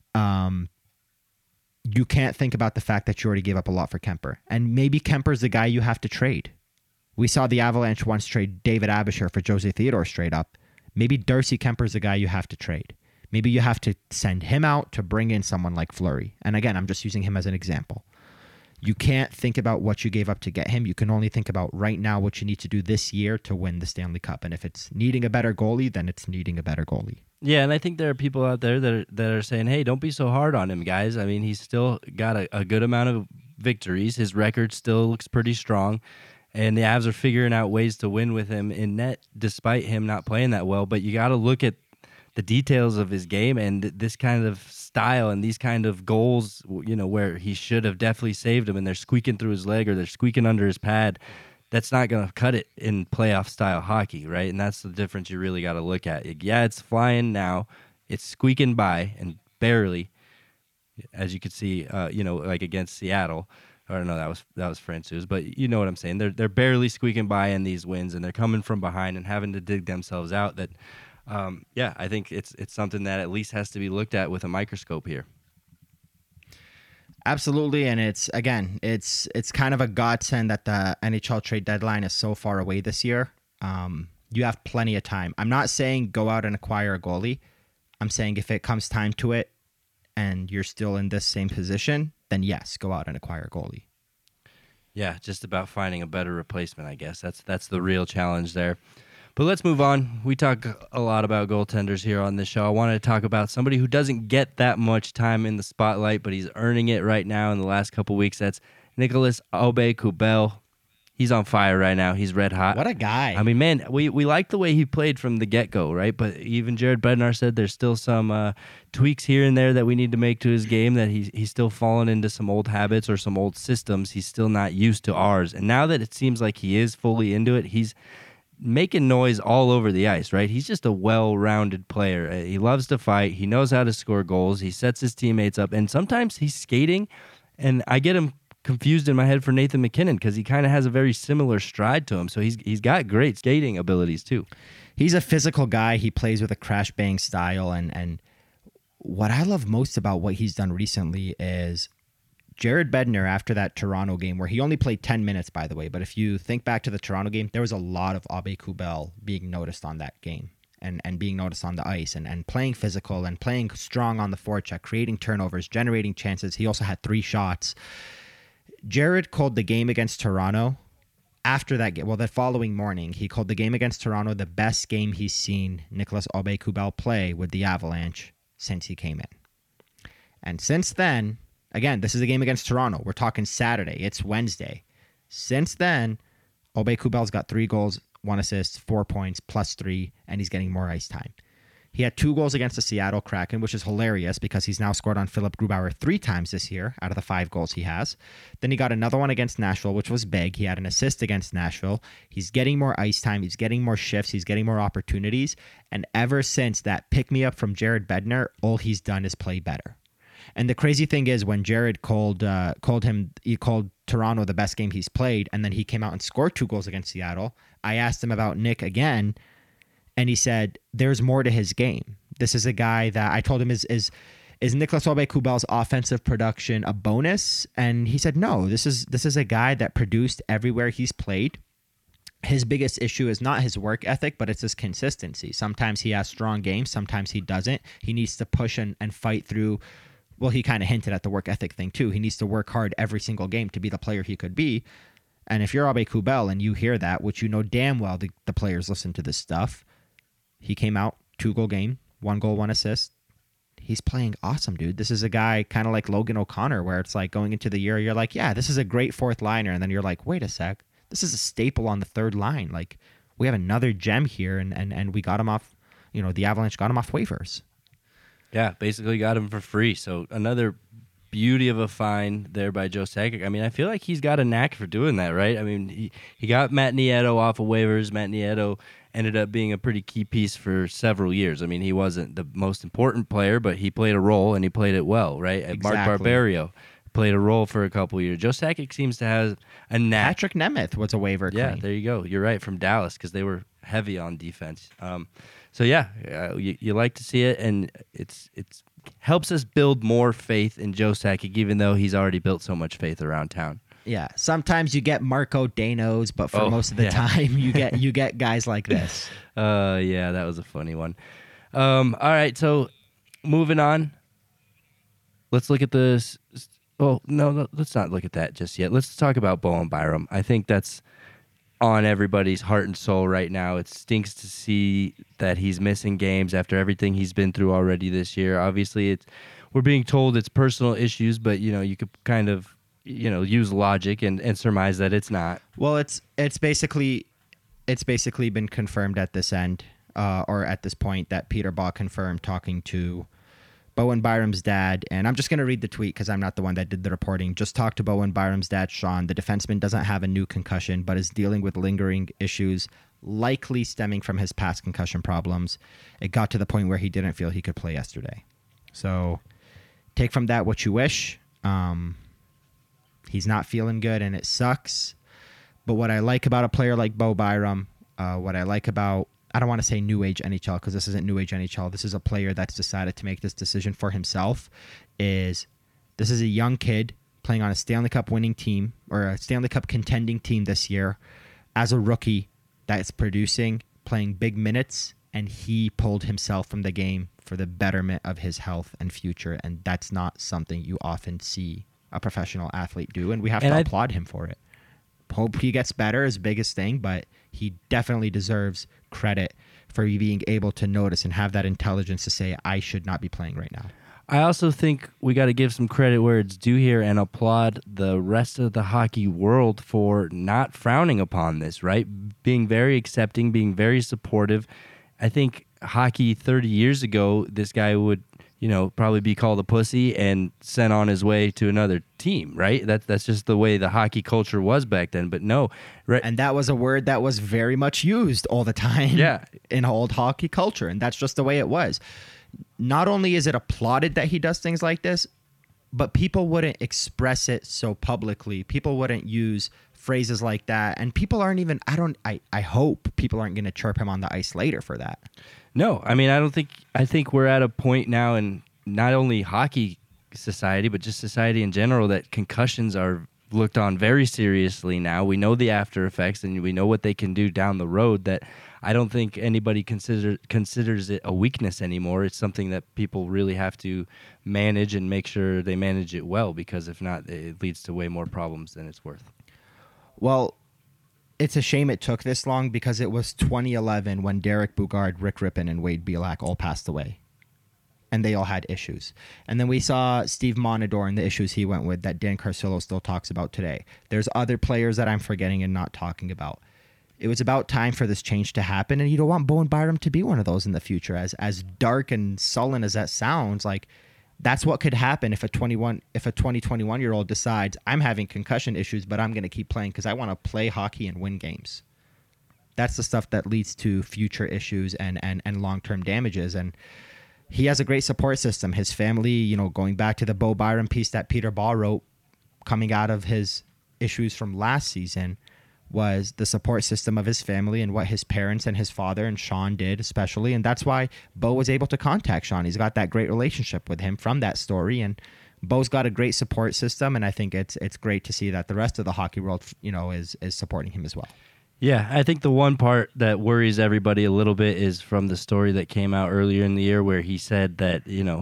you can't think about the fact that you already gave up a lot for Kuemper. And maybe Kemper's the guy you have to trade. We saw the Avalanche once trade David Abisher for Jose Theodore straight up. Maybe Darcy Kuemper's the guy you have to trade. Maybe you have to send him out to bring in someone like Fleury. And again, I'm just using him as an example. You can't think about what you gave up to get him. You can only think about right now what you need to do this year to win the Stanley Cup. And if it's needing a better goalie, then it's needing a better goalie. Yeah, and I think there are people out there that are saying, hey, don't be so hard on him, guys. I mean, he's still got a good amount of victories. His record still looks pretty strong, and the Avs are figuring out ways to win with him in net despite him not playing that well. But you got to look at the details of his game and this kind of style and these kind of goals, where he should have definitely saved him, and they're squeaking through his leg or they're squeaking under his pad. That's not going to cut it in playoff style hockey, right? And that's the difference you really got to look at. Yeah, it's flying now. It's squeaking by and barely, as you could see, like against Seattle. Or no, that was Francouz, but you know what I'm saying. They're barely squeaking by in these wins, and they're coming from behind and having to dig themselves out. That, I think it's something that at least has to be looked at with a microscope here. Absolutely, and it's kind of a godsend that the NHL trade deadline is so far away this year. You have plenty of time. I'm not saying go out and acquire a goalie. I'm saying if it comes time to it and you're still in this same position, then yes, go out and acquire a goalie. Yeah, just about finding a better replacement, I guess. That's the real challenge there. But let's move on. We talk a lot about goaltenders here on this show. I wanted to talk about somebody who doesn't get that much time in the spotlight, but he's earning it right now in the last couple weeks. That's Nicolas Aube-Kubel. He's on fire right now. He's red hot. What a guy. I mean, man, we like the way he played from the get-go, right? But even Jared Bednar said there's still some tweaks here and there that we need to make to his game, that he's still fallen into some old habits or some old systems. He's still not used to ours. And now that it seems like he is fully into it, he's making noise all over the ice, right? He's just a well-rounded player. He loves to fight. He knows how to score goals. He sets his teammates up. And sometimes he's skating, and I get him confused in my head for Nathan MacKinnon because he kind of has a very similar stride to him. So he's got great skating abilities too. He's a physical guy. He plays with a crash bang style. And what I love most about what he's done recently is Jared Bednar, after that Toronto game, where he only played 10 minutes, by the way, but if you think back to the Toronto game, there was a lot of Aube-Kubel being noticed on that game and being noticed on the ice and playing physical and playing strong on the forecheck, creating turnovers, generating chances. He also had 3 shots. Jared called the game against Toronto after that game. Well, that following morning, he called the game against Toronto the best game he's seen Nicolas Aube-Kubel play with the Avalanche since he came in. And since then, again, this is a game against Toronto. We're talking Saturday. It's Wednesday. Since then, Aube-Kubel's got 3 goals, 1 assist, 4 points, +3, and he's getting more ice time. He had 2 goals against the Seattle Kraken, which is hilarious because he's now scored on Philip Grubauer 3 times this year out of the 5 goals he has. Then he got another one against Nashville, which was big. He had an assist against Nashville. He's getting more ice time. He's getting more shifts. He's getting more opportunities. And ever since that pick-me-up from Jared Bednar, all he's done is play better. And the crazy thing is when Jared called Toronto the best game he's played, and then he came out and scored 2 goals against Seattle, I asked him about Nick again, and he said there's more to his game. This is a guy that I told him is Nicolas Aube-Kubel's offensive production a bonus? And he said no. This is a guy that produced everywhere he's played. His biggest issue is not his work ethic, but it's his consistency. Sometimes he has strong games, sometimes he doesn't. He needs to push and fight through. Well, he kind of hinted at the work ethic thing too. He needs to work hard every single game to be the player he could be. And if you're Aube-Kubel and you hear that, which you know damn well the players listen to this stuff, he came out, 2-goal game, 1 goal, 1 assist. He's playing awesome, dude. This is a guy kind of like Logan O'Connor, where it's like going into the year, you're like, yeah, this is a great 4th liner. And then you're like, wait a sec, this is a staple on the 3rd line. Like, we have another gem here, and we got him off, the Avalanche got him off waivers. Yeah, basically got him for free. So another beauty of a find there by Joe Sakic. I mean, I feel like he's got a knack for doing that, right? I mean, he got Matt Nieto off of waivers. Matt Nieto ended up being a pretty key piece for several years. I mean, he wasn't the most important player, but he played a role, and he played it well, right? Exactly. Mark Barberio played a role for a couple of years. Joe Sakic seems to have a knack. Patrick Nemeth was a waiver claim. Yeah, there you go. You're right, from Dallas, because they were heavy on defense. So yeah, you like to see it, and it's helps us build more faith in Joe Sakic, even though he's already built so much faith around town. Yeah, sometimes you get Marco Danos, but for most of the time, you get guys like this. Yeah, that was a funny one. All right, so moving on, let's look at the well, no, let's not look at that just yet. Let's talk about Bowen Byram. I think that's on everybody's heart and soul right now. It stinks to see that he's missing games after everything he's been through already this year. Obviously, we're being told it's personal issues, but you could kind of use logic and surmise that it's not. Well, it's basically been confirmed at this end, or at this point, that Peter Baugh confirmed talking to Bowen Byram's dad. And I'm just going to read the tweet because I'm not the one that did the reporting. Just talked to Bowen Byram's dad, Sean. The defenseman doesn't have a new concussion, but is dealing with lingering issues, likely stemming from his past concussion problems. It got to the point where he didn't feel he could play yesterday. So take from that what you wish. He's not feeling good, and it sucks. But what I like about a player like Bo Byram, what I like about, I don't want to say New Age NHL because this isn't New Age NHL. This is a player that's decided to make this decision for himself. This is a young kid playing on a Stanley Cup winning team or a Stanley Cup contending team this year as a rookie that's producing, playing big minutes, and he pulled himself from the game for the betterment of his health and future. And that's not something you often see a professional athlete do, and we have to applaud him for it. Hope he gets better is the biggest thing, but he definitely deserves credit for being able to notice and have that intelligence to say, I should not be playing right now. I also think we got to give some credit where it's due here and applaud the rest of the hockey world for not frowning upon this, right? Being very accepting, being very supportive. I think hockey 30 years ago, this guy would probably be called a pussy and sent on his way to another team, right? That's just the way the hockey culture was back then. But no, right? And that was a word that was very much used all the time in old hockey culture, and that's just the way it was. Not only is it applauded that he does things like this, but people wouldn't express it so publicly. People wouldn't use phrases like that, and people aren't even, I hope people aren't going to chirp him on the ice later for that. No, I mean, I think we're at a point now in not only hockey society, but just society in general, that concussions are looked on very seriously now. We know the after effects and we know what they can do down the road, that I don't think anybody considers it a weakness anymore. It's something that people really have to manage and make sure they manage it well, because if not, it leads to way more problems than it's worth. Well, it's a shame it took this long, because it was 2011 when Derek Bugard, Rick Rippon, and Wade Belak all passed away. And they all had issues. And then we saw Steve Monador and the issues he went with that Dan Carcillo still talks about today. There's other players that I'm forgetting and not talking about. It was about time for this change to happen, and you don't want Bowen Byram to be one of those in the future. As dark and sullen as that sounds, like, that's what could happen if a 2021-year-old decides, I'm having concussion issues, but I'm going to keep playing because I want to play hockey and win games. That's the stuff that leads to future issues and long-term damages. And he has a great support system. His family, going back to the Bo Byram piece that Peter Baugh wrote, coming out of his issues from last season, was the support system of his family and what his parents and his father and Sean did especially. And that's why Bo was able to contact Sean. He's got that great relationship with him from that story. And Bo's got a great support system. And I think it's great to see that the rest of the hockey world, is supporting him as well. Yeah, I think the one part that worries everybody a little bit is from the story that came out earlier in the year, where he said that,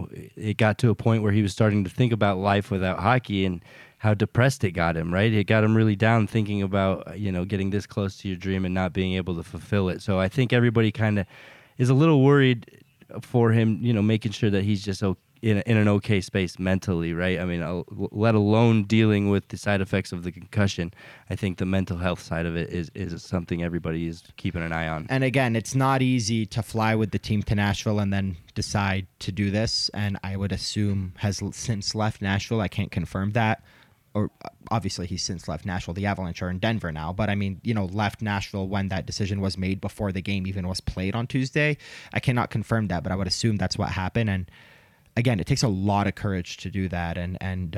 it got to a point where he was starting to think about life without hockey and how depressed it got him, right? It got him really down, thinking about, getting this close to your dream and not being able to fulfill it. So I think everybody kind of is a little worried for him, making sure that he's just in an okay space mentally, right? I mean, let alone dealing with the side effects of the concussion. I think the mental health side of it is something everybody is keeping an eye on. And again, it's not easy to fly with the team to Nashville and then decide to do this. And I would assume has since left Nashville. I can't confirm that. Or obviously he's since left Nashville. The Avalanche are in Denver now. But I mean, left Nashville when that decision was made before the game even was played on Tuesday. I cannot confirm that, but I would assume that's what happened. And again, it takes a lot of courage to do that. And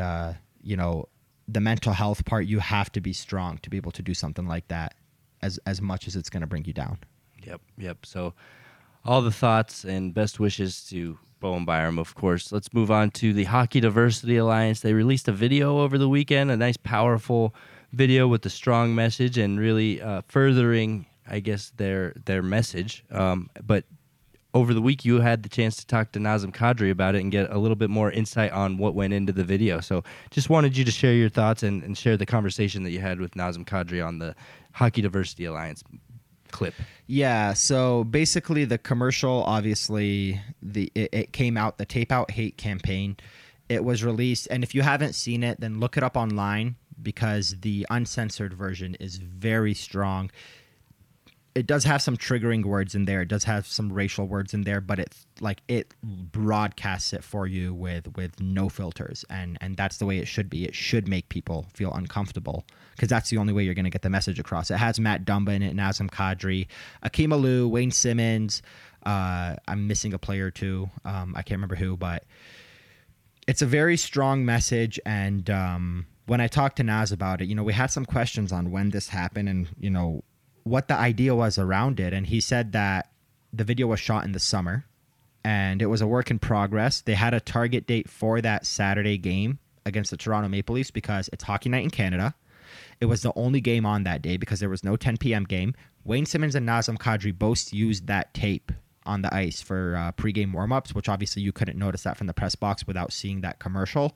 the mental health part, you have to be strong to be able to do something like that as much as it's going to bring you down. Yep. So all the thoughts and best wishes to Bowen Byram, of course. Let's move on to the Hockey Diversity Alliance. They released a video over the weekend, a nice, powerful video with a strong message and really furthering, I guess, their message. But over the week, you had the chance to talk to Nazem Kadri about it and get a little bit more insight on what went into the video. So just wanted you to share your thoughts and share the conversation that you had with Nazem Kadri on the Hockey Diversity Alliance clip. Yeah, so basically the commercial, obviously, it came out, the Tape Out Hate campaign. It was released, and if you haven't seen it, then look it up online because the uncensored version is very strong. It does have some triggering words in there. It does have some racial words in there, but it broadcasts it for you with no filters, and that's the way it should be. It should make people feel uncomfortable because that's the only way you're going to get the message across. It has Matt Dumba in it, Nazem Kadri, Akeem Alou, Wayne Simmons. I'm missing a player too. I can't remember who, but it's a very strong message. And when I talked to Naz about it, we had some questions on when this happened and what the idea was around it. And he said that the video was shot in the summer and it was a work in progress. They had a target date for that Saturday game against the Toronto Maple Leafs because it's hockey night in Canada. It was the only game on that day because there was no 10 p.m. game. Wayne Simmons and Nazem Kadri both used that tape on the ice for pregame warmups, which obviously you couldn't notice that from the press box without seeing that commercial.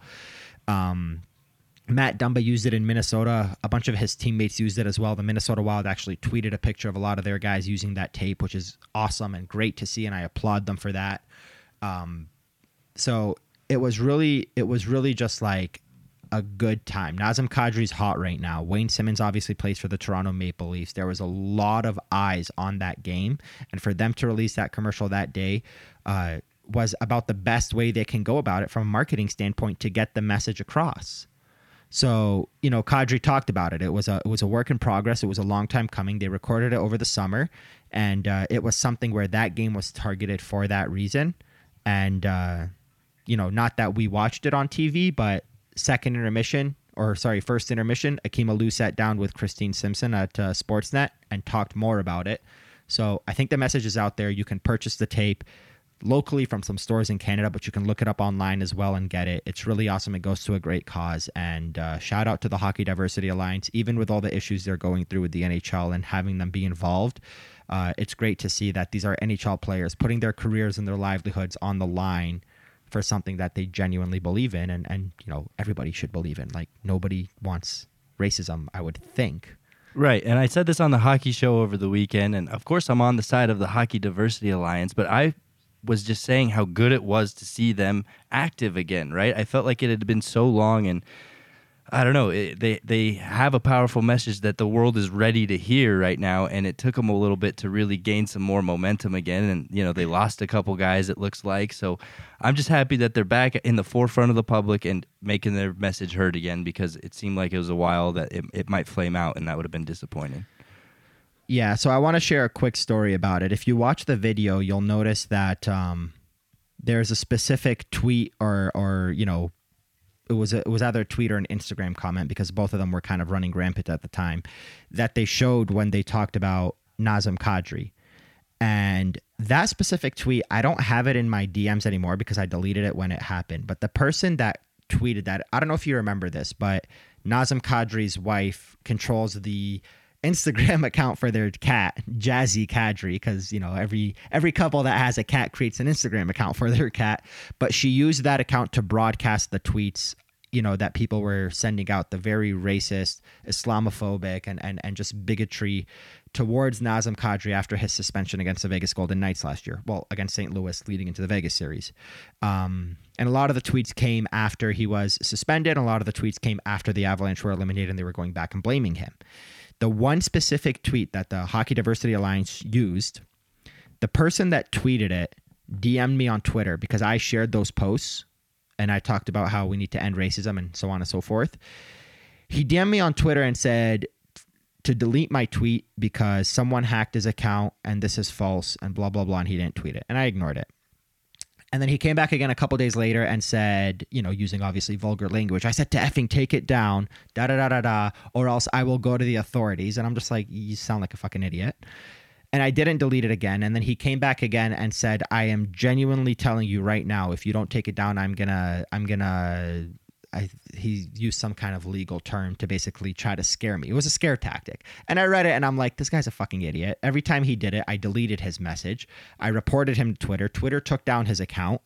Matt Dumba used it in Minnesota. A bunch of his teammates used it as well. The Minnesota Wild actually tweeted a picture of a lot of their guys using that tape, which is awesome and great to see, and I applaud them for that. So it was really just like a good time. Nazem Kadri's hot right now. Wayne Simmons obviously plays for the Toronto Maple Leafs. There was a lot of eyes on that game, and for them to release that commercial that day was about the best way they can go about it from a marketing standpoint to get the message across. So, Kadri talked about it. It was a work in progress. It was a long time coming. They recorded it over the summer, and it was something where that game was targeted for that reason. And, not that we watched it on TV, but first intermission, Akeem Alou sat down with Christine Simpson at Sportsnet and talked more about it. So I think the message is out there. You can purchase the tape locally from some stores in Canada, but you can look it up online as well and get it. It's really awesome. It goes to a great cause. And shout out to the Hockey Diversity Alliance. Even with all the issues they're going through with the NHL and having them be involved, it's great to see that these are NHL players putting their careers and their livelihoods on the line for something that they genuinely believe in. And everybody should believe in. Like, nobody wants racism, I would think. Right, and I said this on the hockey show over the weekend, and of course I'm on the side of the Hockey Diversity Alliance, but I was just saying how good it was to see them active again, right? I felt like it had been so long, and I don't know, they have a powerful message that the world is ready to hear right now, and it took them a little bit to really gain some more momentum again, and they lost a couple guys, it looks like, so I'm just happy that they're back in the forefront of the public and making their message heard again, because it seemed like it was a while that it might flame out, and that would have been disappointing. Yeah, so I want to share a quick story about it. If you watch the video, you'll notice that there's a specific tweet or it was either a tweet or an Instagram comment, because both of them were kind of running rampant at the time, that they showed when they talked about Nazem Kadri. And that specific tweet, I don't have it in my DMs anymore because I deleted it when it happened. But the person that tweeted that, I don't know if you remember this, but Nazem Kadri's wife controls the Instagram account for their cat, Jazzy Kadri, because every couple that has a cat creates an Instagram account for their cat. But she used that account to broadcast the tweets, that people were sending out, the very racist, Islamophobic, and just bigotry towards Nazem Kadri after his suspension against the Vegas Golden Knights last year. Well, against St. Louis leading into the Vegas series. And a lot of the tweets came after he was suspended. And a lot of the tweets came after the Avalanche were eliminated and they were going back and blaming him. The one specific tweet that the Hockey Diversity Alliance used, the person that tweeted it DM'd me on Twitter because I shared those posts and I talked about how we need to end racism and so on and so forth. He DM'd me on Twitter and said to delete my tweet because someone hacked his account and this is false and blah, blah, blah, and he didn't tweet it. And I ignored it. And then he came back again a couple days later and said, using obviously vulgar language, I said to effing take it down, da-da-da-da-da, or else I will go to the authorities. And I'm just like, you sound like a fucking idiot. And I didn't delete it again. And then he came back again and said, I am genuinely telling you right now, if you don't take it down, he used some kind of legal term to basically try to scare me. It was a scare tactic. And I read it and I'm like, this guy's a fucking idiot. Every time he did it, I deleted his message. I reported him to Twitter. Twitter took down his account.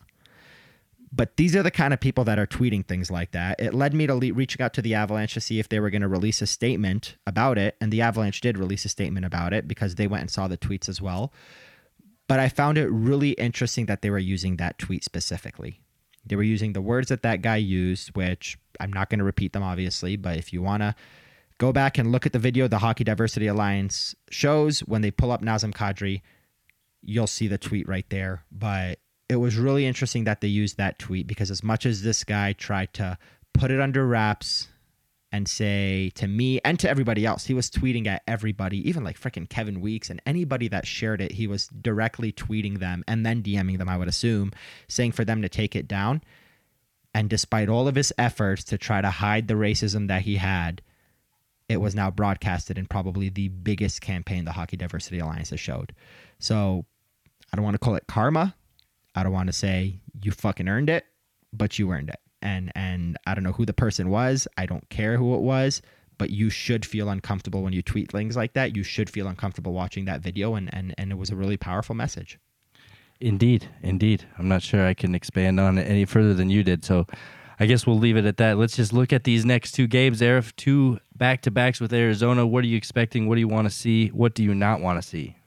But these are the kind of people that are tweeting things like that. It led me to reaching out to the Avalanche to see if they were going to release a statement about it. And the Avalanche did release a statement about it because they went and saw the tweets as well. But I found it really interesting that they were using that tweet specifically. They were using the words that guy used, which I'm not going to repeat them, obviously. But if you want to go back and look at the video the Hockey Diversity Alliance shows, when they pull up Nazem Kadri, you'll see the tweet right there. But it was really interesting that they used that tweet because as much as this guy tried to put it under wraps and say to me and to everybody else, he was tweeting at everybody, even like freaking Kevin Weeks and anybody that shared it, he was directly tweeting them and then DMing them, I would assume, saying for them to take it down. And despite all of his efforts to try to hide the racism that he had, it was now broadcasted in probably the biggest campaign the Hockey Diversity Alliance has showed. So I don't want to call it karma. I don't want to say you fucking earned it, but you earned it. And I don't know who the person was. I don't care who it was, but you should feel uncomfortable when you tweet things like that. You should feel uncomfortable watching that video, and it was a really powerful message. Indeed. I'm not sure I can expand on it any further than you did, so I guess we'll leave it at that. Let's just look at these next two games, Arif. 2 back-to-backs with Arizona. What are you expecting? What do you want to see? What do you not want to see?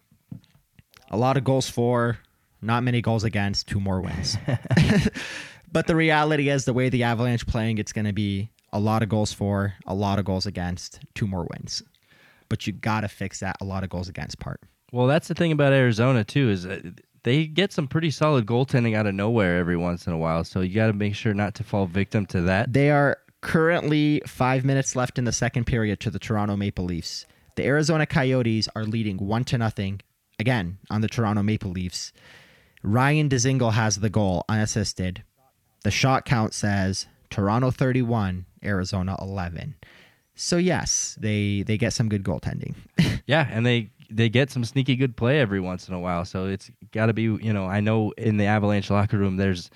A lot of goals for, not many goals against, 2 more wins. But the reality is the way the Avalanche playing, it's going to be a lot of goals for, a lot of goals against, 2 more wins. But you got to fix that a lot of goals against part. Well, that's the thing about Arizona, too, is they get some pretty solid goaltending out of nowhere every once in a while. So you got to make sure not to fall victim to that. They are currently 5 minutes left in the second period to the Toronto Maple Leafs. The Arizona Coyotes are leading 1-0, again, on the Toronto Maple Leafs. Ryan Dzingel has the goal, unassisted. The shot count says Toronto 31, Arizona 11. So, yes, they get some good goaltending. Yeah, and they get some sneaky good play every once in a while. So it's got to be, I know in the Avalanche locker room there's,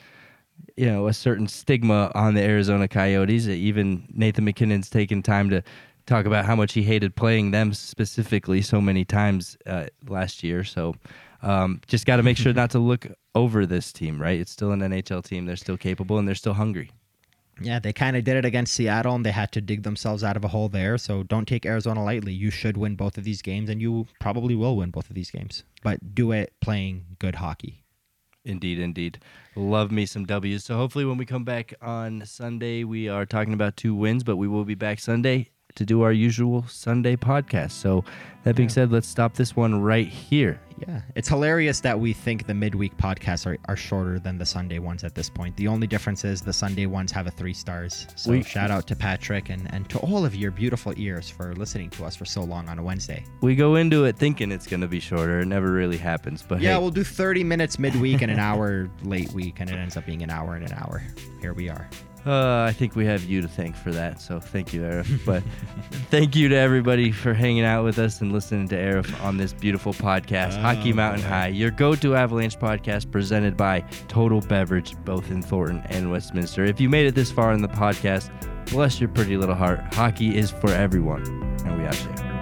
a certain stigma on the Arizona Coyotes. Even Nathan McKinnon's taken time to talk about how much he hated playing them specifically so many times last year. So just got to make sure not to look over this team, right? It's still an NHL team. They're still capable and they're still hungry. Yeah, they kind of did it against Seattle, and they had to dig themselves out of a hole there. So don't take Arizona lightly. You should win both of these games, and you probably will win both of these games. But do it playing good hockey. Indeed. Love me some W's. So hopefully when we come back on Sunday, we are talking about 2 wins, but we will be back Sunday to do our usual Sunday podcast. So that being said, let's stop this one right here. Yeah, it's hilarious that we think the midweek podcasts are shorter than the Sunday ones at this point. The only difference is the Sunday ones have a 3 stars. So shout out to Patrick and to all of your beautiful ears for listening to us for so long on a Wednesday. We go into it thinking it's going to be shorter. It never really happens. But yeah, hey. We'll do 30 minutes midweek and an hour late week, and it ends up being an hour and an hour. Here we are. I think we have you to thank for that, so thank you, Arif. But thank you to everybody for hanging out with us and listening to Arif on this beautiful podcast, Hockey Mountain High, your go-to Avalanche podcast presented by Total Beverage, both in Thornton and Westminster. If you made it this far in the podcast, bless your pretty little heart. Hockey is for everyone, and we out here.